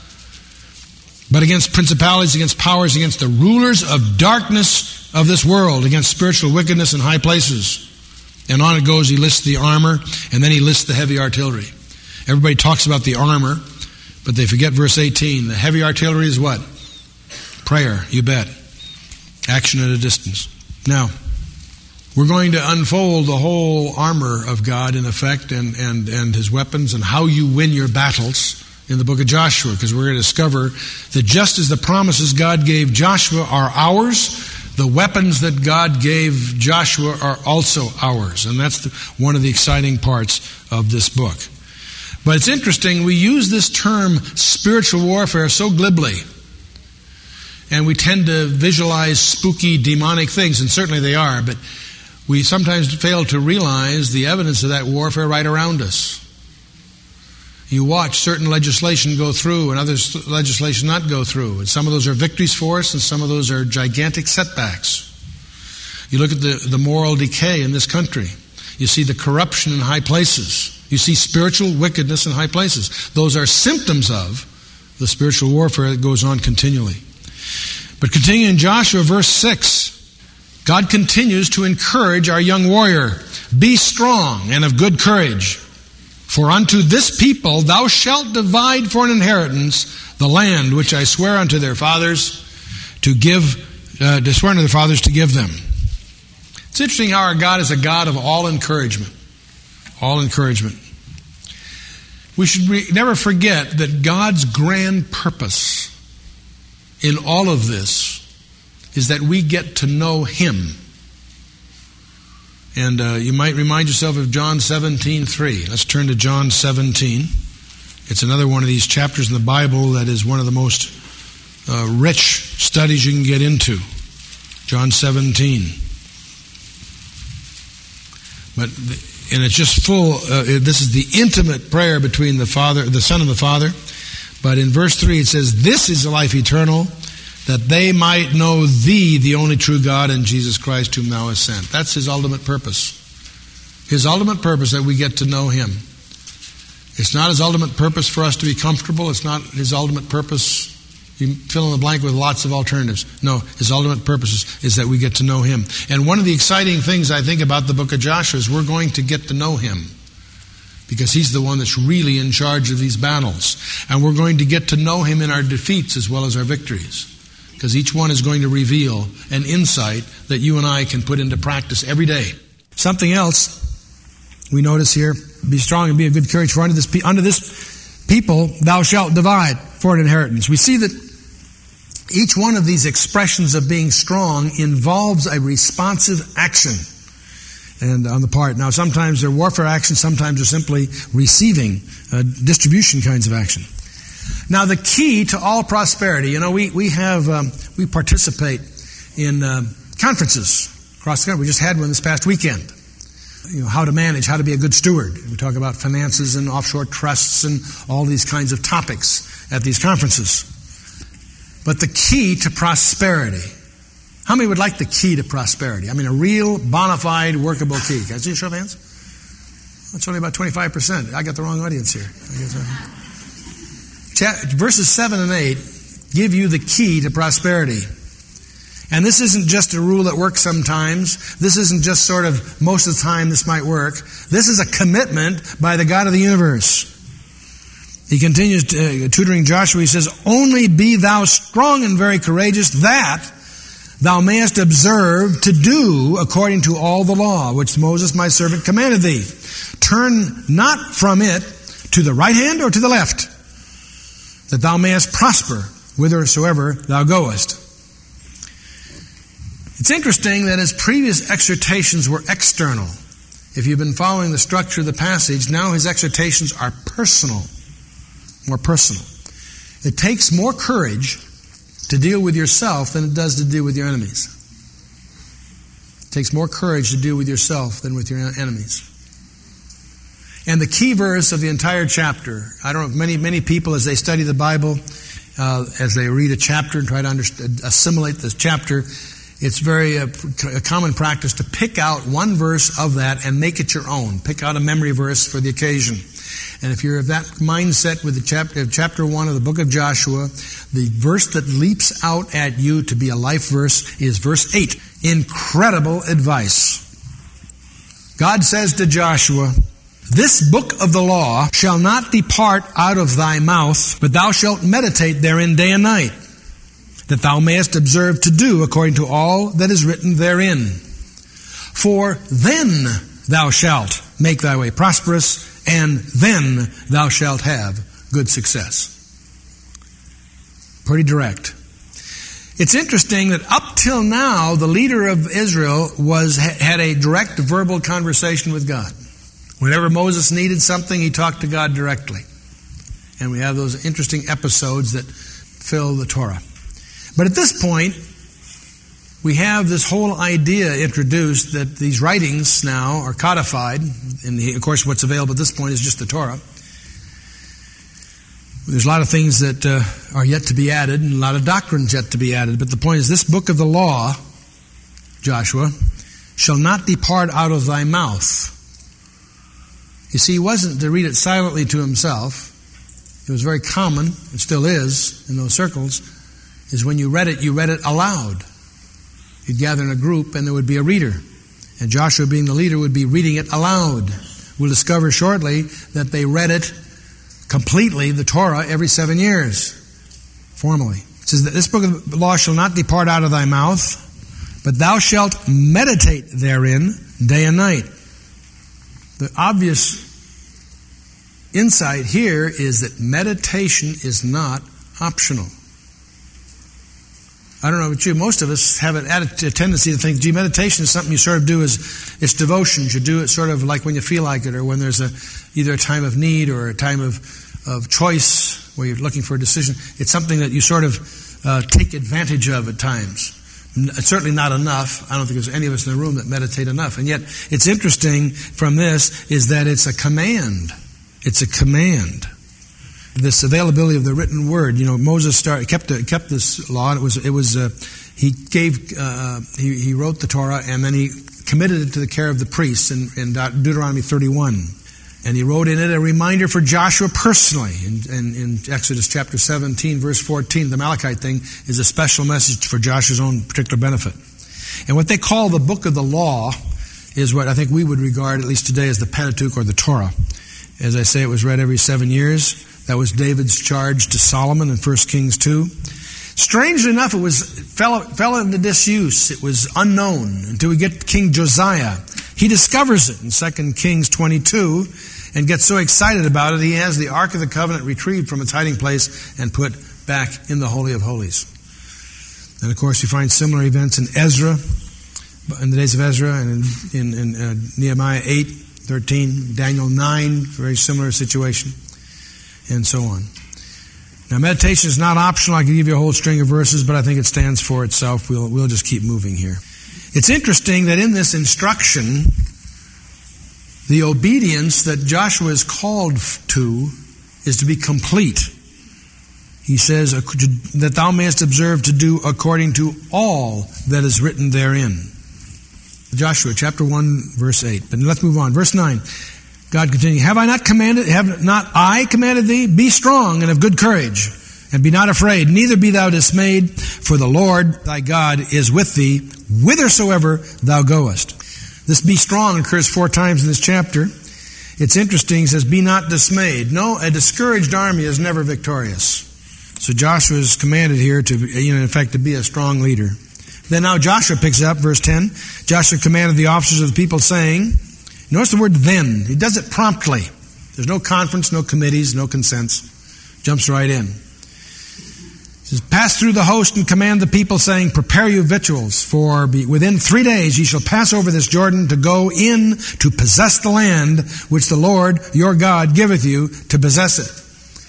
but against principalities, against powers, against the rulers of darkness of this world, against spiritual wickedness in high places. And on it goes, he lists the armor, and then he lists the heavy artillery. Everybody talks about the armor, but they forget verse eighteen. The heavy artillery is what? Prayer, you bet. Action at a distance. Now, we're going to unfold the whole armor of God in effect, and, and, and his weapons, and how you win your battles in the book of Joshua, because we're going to discover that just as the promises God gave Joshua are ours, the weapons that God gave Joshua are also ours. And that's the, one of the exciting parts of this book. But it's interesting, we use this term spiritual warfare so glibly. And we tend to visualize spooky, demonic things, and certainly they are, but we sometimes fail to realize the evidence of that warfare right around us. You watch certain legislation go through and other legislation not go through. And some of those are victories for us and some of those are gigantic setbacks. You look at the, the moral decay in this country. You see the corruption in high places. You see spiritual wickedness in high places. Those are symptoms of the spiritual warfare that goes on continually. But continuing in Joshua verse six, God continues to encourage our young warrior. Be strong and of good courage. For unto this people thou shalt divide for an inheritance the land which I swear unto their fathers to give, uh, to swear unto their fathers to give them. It's interesting how our God is a God of all encouragement. All encouragement. We should re- never forget that God's grand purpose in all of this is that we get to know him. And uh, you might remind yourself of John seventeen three. Let's turn to John seventeen. It's another one of these chapters in the Bible that is one of the most uh, rich studies you can get into. John seventeen. But and it's just full. Uh, this is the intimate prayer between the Father, the Son, and the Father. But in verse three it says, "This is the life eternal, that they might know thee, the only true God, and Jesus Christ whom thou hast sent." That's his ultimate purpose. His ultimate purpose, that we get to know him. It's not his ultimate purpose for us to be comfortable. It's not his ultimate purpose. You fill in the blank with lots of alternatives. No, his ultimate purpose is, is that we get to know him. And one of the exciting things I think about the book of Joshua is we're going to get to know him. Because he's the one that's really in charge of these battles. And we're going to get to know him in our defeats as well as our victories. Because each one is going to reveal an insight that you and I can put into practice every day. Something else we notice here, be strong and be of good courage, for unto this, pe- unto this people thou shalt divide for an inheritance. We see that each one of these expressions of being strong involves a responsive action and on the part. Now sometimes they're warfare actions, sometimes they're simply receiving, uh, distribution kinds of action. Now, the key to all prosperity, you know, we, we have, um, we participate in uh, conferences across the country. We just had one this past weekend. You know, how to manage, how to be a good steward. We talk about finances and offshore trusts and all these kinds of topics at these conferences. But the key to prosperity, how many would like the key to prosperity? I mean, a real, bona fide, workable key. Can I see a show of hands? That's only about twenty-five percent. I got the wrong audience here. I guess I... Verses seven and eight give you the key to prosperity. And this isn't just a rule that works sometimes. This isn't just sort of most of the time this might work. This is a commitment by the God of the universe. He continues uh, tutoring Joshua. He says, "Only be thou strong and very courageous, that thou mayest observe to do according to all the law, which Moses my servant commanded thee. Turn not from it to the right hand or to the left, that thou mayest prosper whithersoever thou goest. It's interesting that his previous exhortations were external. If you've been following the structure of the passage, now his exhortations are personal, more personal. It takes more courage to deal with yourself than it does to deal with your enemies. It takes more courage to deal with yourself than with your enemies. And the key verse of the entire chapter, I don't know, many, many people as they study the Bible, uh, as they read a chapter and try to understand, assimilate this chapter, it's very uh, a common practice to pick out one verse of that and make it your own. Pick out a memory verse for the occasion. And if you're of that mindset with the chapter, chapter one of the book of Joshua, the verse that leaps out at you to be a life verse is verse eight. Incredible advice. God says to Joshua, this book of the law shall not depart out of thy mouth, but thou shalt meditate therein day and night, that thou mayest observe to do according to all that is written therein. For then thou shalt make thy way prosperous, and then thou shalt have good success. Pretty direct. It's interesting that up till now, the leader of Israel was had a direct verbal conversation with God. Whenever Moses needed something, he talked to God directly. And we have those interesting episodes that fill the Torah. But at this point, we have this whole idea introduced that these writings now are codified. And the, of course, what's available at this point is just the Torah. There's a lot of things that uh, are yet to be added and a lot of doctrines yet to be added. But the point is, this book of the law, Joshua, shall not depart out of thy mouth. You see, he wasn't to read it silently to himself. It was very common, it still is in those circles, is when you read it, you read it aloud. You'd gather in a group and there would be a reader. And Joshua, being the leader, would be reading it aloud. We'll discover shortly that they read it completely, the Torah, every seven years, formally. It says that this book of the law shall not depart out of thy mouth, but thou shalt meditate therein day and night. The obvious insight here is that meditation is not optional. I don't know about you, most of us have an attitude, a tendency to think, gee, meditation is something you sort of do as, it's devotion. You do it sort of like when you feel like it, or when there's a either a time of need or a time of, of choice where you're looking for a decision. It's something that you sort of uh, take advantage of at times. It's certainly not enough. I don't think there's any of us in the room that meditate enough. And yet, it's interesting from this is that it's a command. It's a command. This availability of the written word. You know, Moses started, kept kept this law. And it was it was uh, he gave uh, he he wrote the Torah and then he committed it to the care of the priests in, in Deuteronomy thirty-one. And he wrote in it a reminder for Joshua personally. In, in, in Exodus chapter seventeen, verse fourteen, the Malachite thing is a special message for Joshua's own particular benefit. And what they call the book of the law is what I think we would regard, at least today, as the Pentateuch or the Torah. As I say, it was read every seven years. That was David's charge to Solomon in First Kings two. Strangely enough, it was fell, fell into disuse. It was unknown until we get King Josiah. He discovers it in Second Kings twenty-two and gets so excited about it, he has the Ark of the Covenant retrieved from its hiding place and put back in the Holy of Holies. And of course, you find similar events in Ezra, in the days of Ezra, and in, in, in uh, Nehemiah eight, thirteen, Daniel nine, very similar situation, and so on. Now, meditation is not optional. I can give you a whole string of verses, but I think it stands for itself. We'll, we'll just keep moving here. It's interesting that in this instruction, the obedience that Joshua is called to is to be complete. He says, that thou mayest observe to do according to all that is written therein. Joshua chapter one, verse eight. But let's move on. Verse nine. God continued, Have I not commanded, have not I commanded thee? Be strong and of good courage, and be not afraid, neither be thou dismayed, for the Lord thy God is with thee, whithersoever thou goest. This be strong occurs four times in this chapter. It's interesting, it says, be not dismayed. No, a discouraged army is never victorious. So Joshua is commanded here to, you know, in fact, to be a strong leader. Then now Joshua picks up, verse ten. Joshua commanded the officers of the people, saying, notice the word then. He does it promptly. There's no conference, no committees, no consents. Jumps right in. He says, pass through the host and command the people, saying, prepare you victuals, for within three days ye shall pass over this Jordan to go in to possess the land which the Lord your God giveth you to possess it.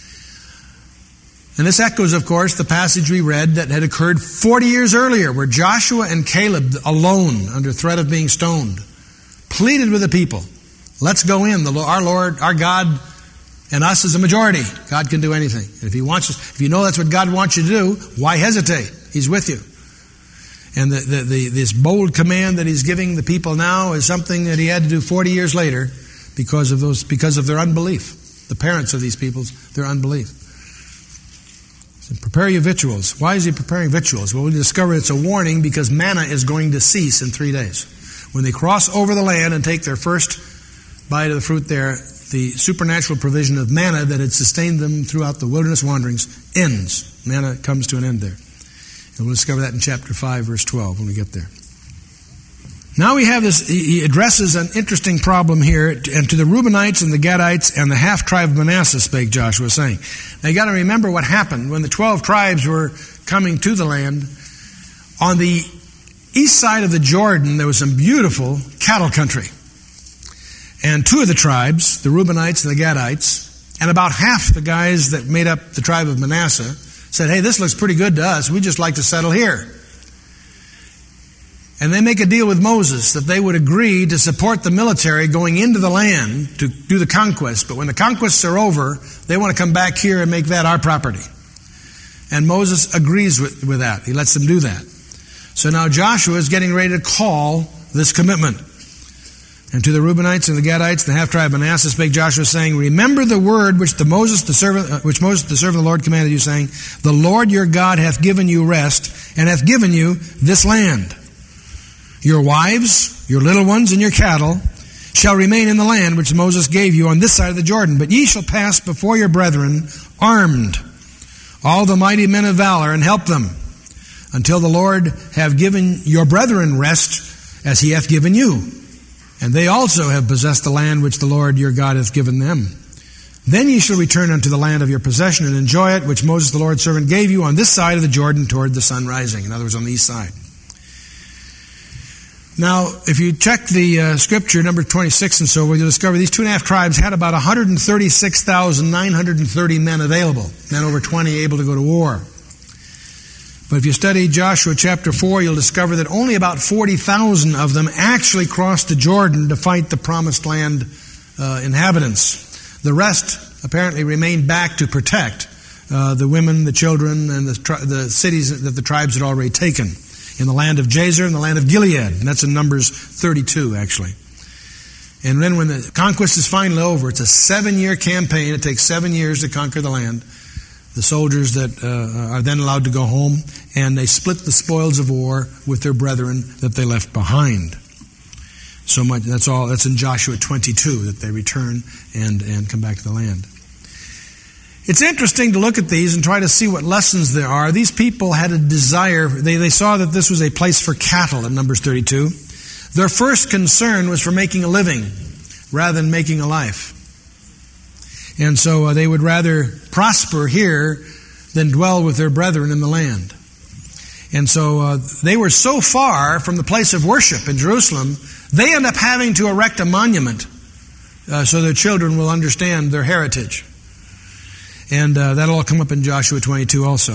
And this echoes, of course, the passage we read that had occurred forty years earlier, where Joshua and Caleb, alone, under threat of being stoned, pleaded with the people, let's go in. The, our Lord, our God, and us as a majority. God can do anything. And if He wants us, if you know that's what God wants you to do, why hesitate? He's with you. And the, the, the, this bold command that He's giving the people now is something that He had to do forty years later because of those, because of their unbelief. The parents of these peoples, their unbelief. So prepare your victuals. Why is He preparing victuals? Well, we discover it's a warning because manna is going to cease in three days. When they cross over the land and take their first bite of the fruit there, the supernatural provision of manna that had sustained them throughout the wilderness wanderings ends. Manna comes to an end there. And we'll discover that in chapter five, verse twelve, when we get there. Now we have this, he addresses an interesting problem here. And to the Reubenites and the Gadites and the half-tribe of Manasseh spake Joshua, saying. Now you got to remember what happened when the twelve tribes were coming to the land. On the east side of the Jordan, there was some beautiful cattle country. And two of the tribes, the Reubenites and the Gadites, and about half the guys that made up the tribe of Manasseh, said, hey, this looks pretty good to us. We'd just like to settle here. And they make a deal with Moses that they would agree to support the military going into the land to do the conquest. But when the conquests are over, they want to come back here and make that our property. And Moses agrees with, with that. He lets them do that. So now Joshua is getting ready to call this commitment. And to the Reubenites and the Gadites, the half-tribe of Manasseh, spake Joshua, saying, remember the word which the Moses, the servant, uh, which Moses, the servant of the Lord, commanded you, saying, the Lord your God hath given you rest, and hath given you this land. Your wives, your little ones, and your cattle shall remain in the land which Moses gave you on this side of the Jordan. But ye shall pass before your brethren armed, all the mighty men of valor, and help them, until the Lord have given your brethren rest, as He hath given you. And they also have possessed the land which the Lord your God hath given them. Then ye shall return unto the land of your possession and enjoy it, which Moses the Lord's servant gave you on this side of the Jordan toward the sun rising. In other words, on the east side. Now, if you check the uh, scripture, number twenty-six and so forth, you'll discover these two and a half tribes had about one hundred thirty-six thousand nine hundred thirty men available. Men over twenty able to go to war. But if you study Joshua chapter four, you'll discover that only about forty thousand of them actually crossed the Jordan to fight the promised land uh, inhabitants. The rest apparently remained back to protect uh, the women, the children, and the, tri- the cities that the tribes had already taken in the land of Jazer and the land of Gilead. And that's in Numbers thirty-two, actually. And then when the conquest is finally over, it's a seven-year campaign. It takes seven years to conquer the land. The soldiers that uh, are then allowed to go home, and they split the spoils of war with their brethren that they left behind. So much. That's all. That's in Joshua twenty-two that they return and and come back to the land. It's interesting to look at these and try to see what lessons there are. These people had a desire. They they saw that this was a place for cattle in Numbers thirty-two. Their first concern was for making a living rather than making a life. And so uh, they would rather prosper here than dwell with their brethren in the land. And so uh, they were so far from the place of worship in Jerusalem, they end up having to erect a monument uh, so their children will understand their heritage. And uh, that'll all come up in Joshua twenty-two also.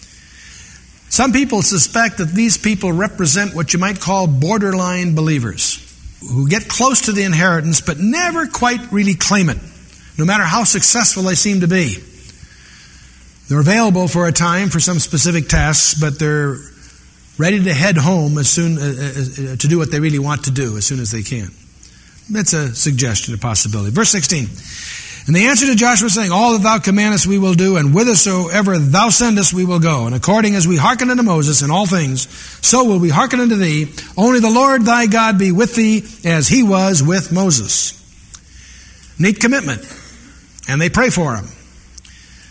Some people suspect that these people represent what you might call borderline believers, who get close to the inheritance but never quite really claim it, no matter how successful they seem to be. They're available for a time for some specific tasks, but they're ready to head home as soon as, uh, to do what they really want to do as soon as they can. That's a suggestion, a possibility. Verse sixteen. And they answered to Joshua, saying, all that thou commandest we will do, and whithersoever thou sendest we will go. And according as we hearken unto Moses in all things, so will we hearken unto thee. Only the Lord thy God be with thee, as he was with Moses. Neat commitment. And they pray for him.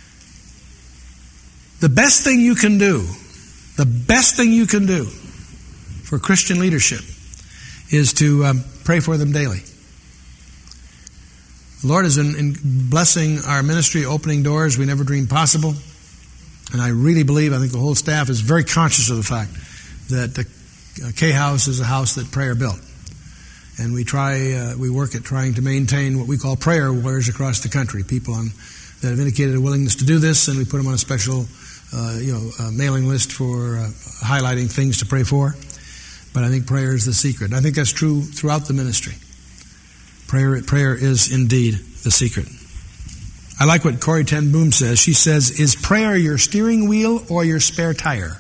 The best thing you can do, the best thing you can do for Christian leadership is to um, pray for them daily. The Lord is in, in blessing our ministry, opening doors we never dreamed possible. And I really believe, I think the whole staff is very conscious of the fact that the K-House is a house that prayer built. And we try, uh, we work at trying to maintain what we call prayer warriors across the country. People on, that have indicated a willingness to do this, and we put them on a special, uh, you know, uh, mailing list for uh, highlighting things to pray for. But I think prayer is the secret. I think that's true throughout the ministry. Prayer, prayer is indeed the secret. I like what Corrie ten Boom says. She says, "Is prayer your steering wheel or your spare tire?"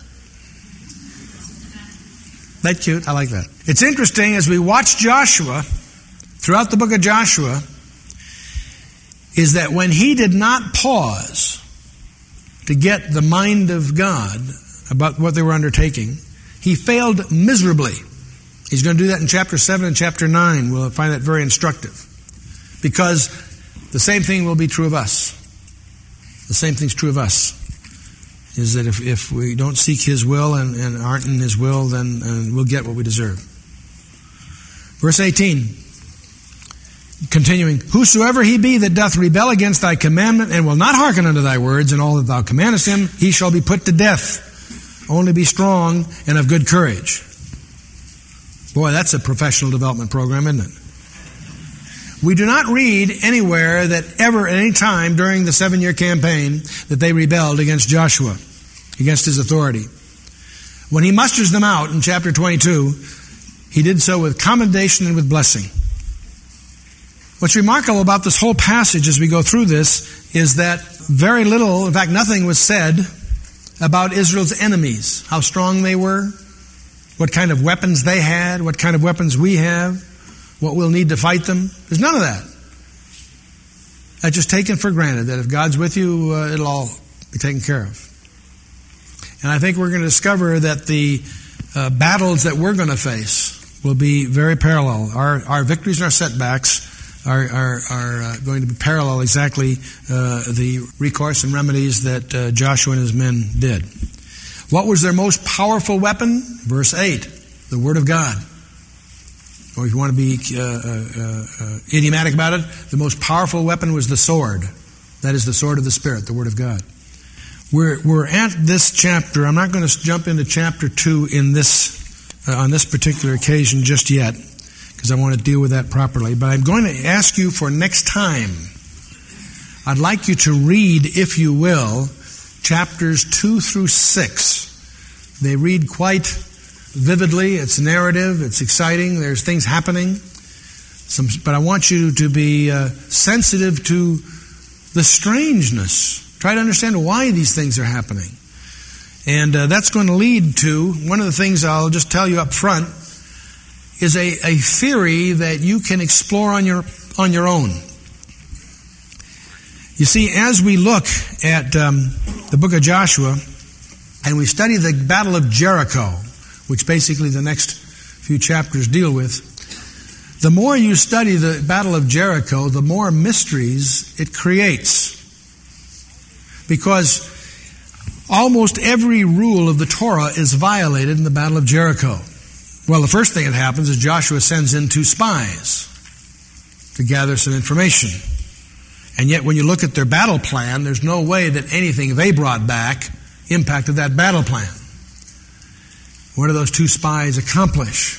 That cute? I like that. It's interesting as we watch Joshua, throughout the book of Joshua, is that when he did not pause to get the mind of God about what they were undertaking, he failed miserably. He's going to do that in chapter seven and chapter nine. We'll find that very instructive. Because the same thing will be true of us. The same thing's true of us. Is that if, if we don't seek His will and, and aren't in His will, then uh, we'll get what we deserve. Verse eighteen, continuing, "Whosoever he be that doth rebel against thy commandment and will not hearken unto thy words and all that thou commandest him, he shall be put to death. Only be strong and of good courage." Boy, that's a professional development program, isn't it? We do not read anywhere that ever at any time during the seven-year campaign that they rebelled against Joshua, against his authority. When he musters them out in chapter twenty-two, he did so with commendation and with blessing. What's remarkable about this whole passage as we go through this is that very little, in fact nothing was said about Israel's enemies, how strong they were, what kind of weapons they had, what kind of weapons we have, what we'll need to fight them. There's none of that. That's just taken for granted that if God's with you, uh, it'll all be taken care of. And I think we're going to discover that the uh, battles that we're going to face will be very parallel. Our, our victories and our setbacks are, are, are uh, going to be parallel exactly uh, the recourse and remedies that uh, Joshua and his men did. What was their most powerful weapon? Verse eight, the Word of God. Or if you want to be uh, uh, uh, idiomatic about it, the most powerful weapon was the sword. That is the sword of the Spirit, the Word of God. We're, we're at this chapter. I'm not going to jump into chapter two in this uh, on this particular occasion just yet, because I want to deal with that properly. But I'm going to ask you for next time, I'd like you to read, if you will, chapters two through six. They read quite vividly. It's narrative. It's exciting. There's things happening. Some, but I want you to be uh, sensitive to the strangeness. Try to understand why these things are happening. And uh, that's going to lead to, one of the things I'll just tell you up front, is a, a theory that you can explore on your on your own. You see, as we look at um, the book of Joshua, and we study the Battle of Jericho, which basically the next few chapters deal with, the more you study the Battle of Jericho, the more mysteries it creates. Because almost every rule of the Torah is violated in the Battle of Jericho. Well, the first thing that happens is Joshua sends in two spies to gather some information. And yet when you look at their battle plan, there's no way that anything they brought back impacted that battle plan. What did those two spies accomplish?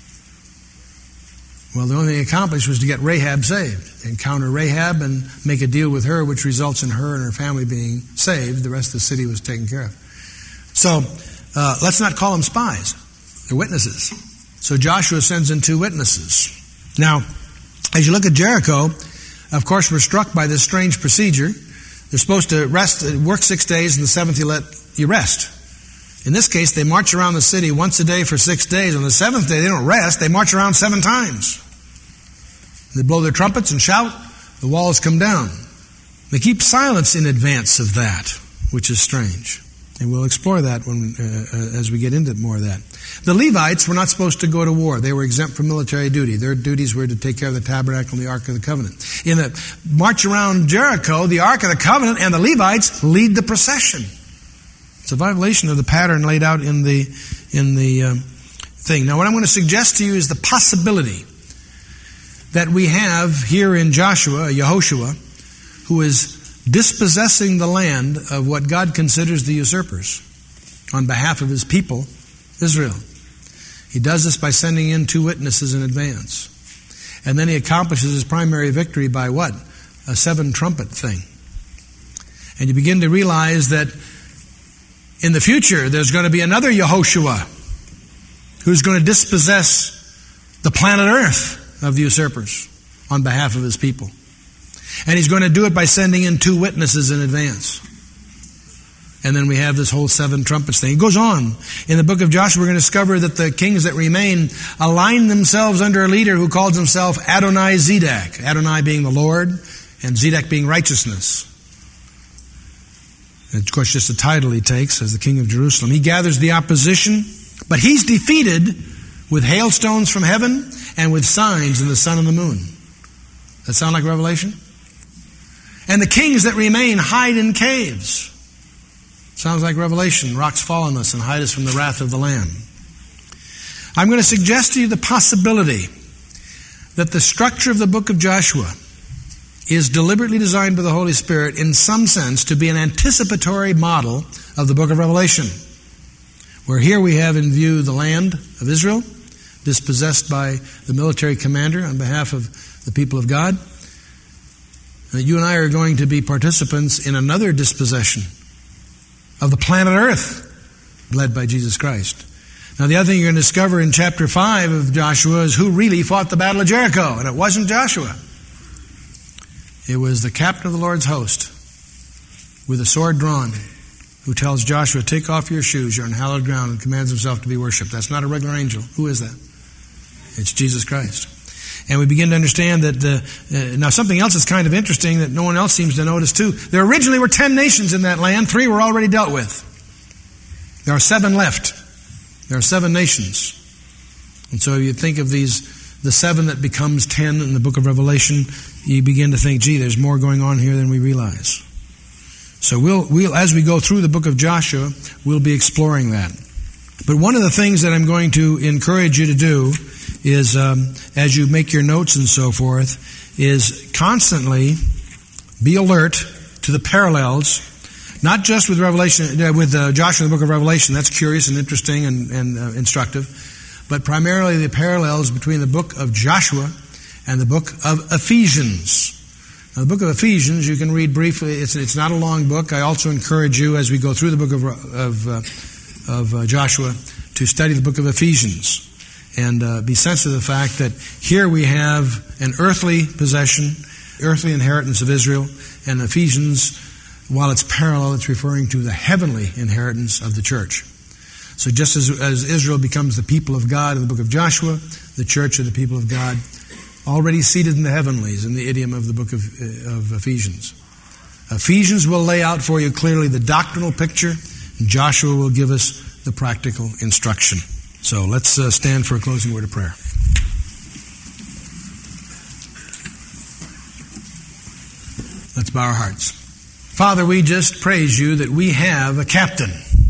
Well, the only thing they accomplished was to get Rahab saved. They encounter Rahab and make a deal with her, which results in her and her family being saved. The rest of the city was taken care of. So, uh, let's not call them spies. They're witnesses. So Joshua sends in two witnesses. Now, as you look at Jericho, of course, we're struck by this strange procedure. They're supposed to rest, work six days, and the seventh you let you rest. In this case, they march around the city once a day for six days. On the seventh day, they don't rest. They march around seven times. They blow their trumpets and shout. The walls come down. They keep silence in advance of that, which is strange. And we'll explore that when, uh, as we get into more of that. The Levites were not supposed to go to war. They were exempt from military duty. Their duties were to take care of the tabernacle and the Ark of the Covenant. In the march around Jericho, the Ark of the Covenant and the Levites lead the procession. It's a violation of the pattern laid out in the in the um, thing. Now, what I'm going to suggest to you is the possibility that we have here in Joshua, Yehoshua, who is dispossessing the land of what God considers the usurpers on behalf of his people, Israel. He does this by sending in two witnesses in advance. And then he accomplishes his primary victory by what? A seven trumpet thing. And you begin to realize that in the future there's going to be another Yehoshua who's going to dispossess the planet Earth of the usurpers on behalf of his people. And he's going to do it by sending in two witnesses in advance. And then we have this whole seven trumpets thing. It goes on. In the book of Joshua, we're going to discover that the kings that remain align themselves under a leader who calls himself Adonai Zedek. Adonai being the Lord, and Zedek being righteousness. And of course, just a title he takes as the king of Jerusalem. He gathers the opposition, but he's defeated with hailstones from heaven and with signs in the sun and the moon. That sound like Revelation? And the kings that remain hide in caves. Sounds like Revelation. Rocks fall on us and hide us from the wrath of the Lamb. I'm going to suggest to you the possibility that the structure of the book of Joshua is deliberately designed by the Holy Spirit in some sense to be an anticipatory model of the book of Revelation. Where here we have in view the land of Israel, dispossessed by the military commander on behalf of the people of God. And you and I are going to be participants in another dispossession of the planet Earth, led by Jesus Christ. Now, the other thing you're going to discover in chapter five of Joshua is who really fought the battle of Jericho. And it wasn't Joshua. It was the captain of the Lord's host with a sword drawn who tells Joshua, take off your shoes, you're on hallowed ground, and commands himself to be worshipped. That's not a regular angel. Who is that? It's Jesus Christ. And we begin to understand that, uh, uh, now something else is kind of interesting that no one else seems to notice too. There originally were ten nations in that land. Three were already dealt with. There are seven left. There are seven nations. And so you think of these, the seven that becomes ten in the book of Revelation, you begin to think, gee, there's more going on here than we realize. So we'll, we'll, as we go through the book of Joshua, we'll be exploring that. But one of the things that I'm going to encourage you to do is, um, as you make your notes and so forth, is constantly be alert to the parallels, not just with Revelation, uh, with uh, Joshua in the book of Revelation. That's curious and interesting and, and uh, instructive, but primarily the parallels between the book of Joshua and the book of Ephesians. Now, the book of Ephesians, you can read briefly. It's, it's not a long book. I also encourage you, as we go through the book of, of, uh, of uh, Joshua, to study the book of Ephesians and uh, be sensitive to the fact that here we have an earthly possession, earthly inheritance of Israel, and Ephesians, while it's parallel, it's referring to the heavenly inheritance of the church. So just as, as Israel becomes the people of God in the book of Joshua, the church are the people of God, already seated in the heavenlies, in the idiom of the book of, uh, of Ephesians. Ephesians will lay out for you clearly the doctrinal picture, and Joshua will give us the practical instruction. So let's uh, stand for a closing word of prayer. Let's bow our hearts. Father, we just praise you that we have a captain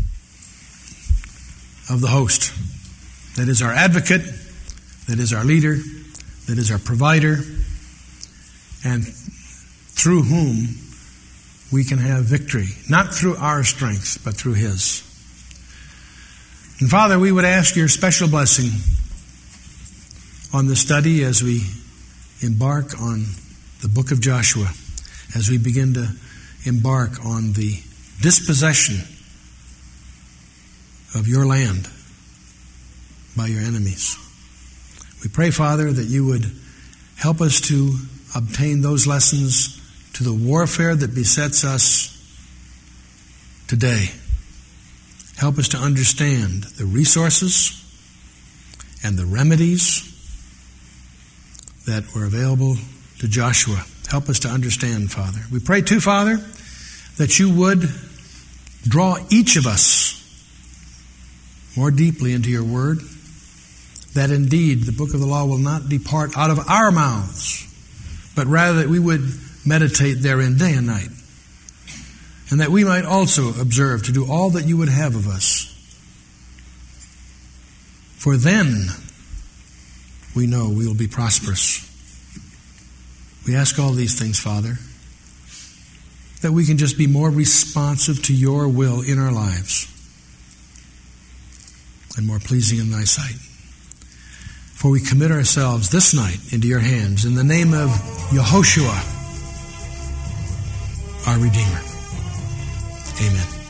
of the host that is our advocate, that is our leader, that is our provider, and through whom we can have victory, not through our strength, but through his. And Father, we would ask your special blessing on the study as we embark on the book of Joshua, as we begin to embark on the dispossession of your land by your enemies. We pray, Father, that you would help us to obtain those lessons to the warfare that besets us today. Help us to understand the resources and the remedies that were available to Joshua. Help us to understand, Father. We pray too, Father, that you would draw each of us more deeply into your word, that indeed the book of the law will not depart out of our mouths, but rather that we would meditate therein day and night, and that we might also observe to do all that you would have of us For then we know we will be prosperous. We ask all these things, Father, that we can just be more responsive to your will in our lives and more pleasing in thy sight. For we commit ourselves this night into your hands in the name of Yehoshua, our Redeemer. Amen.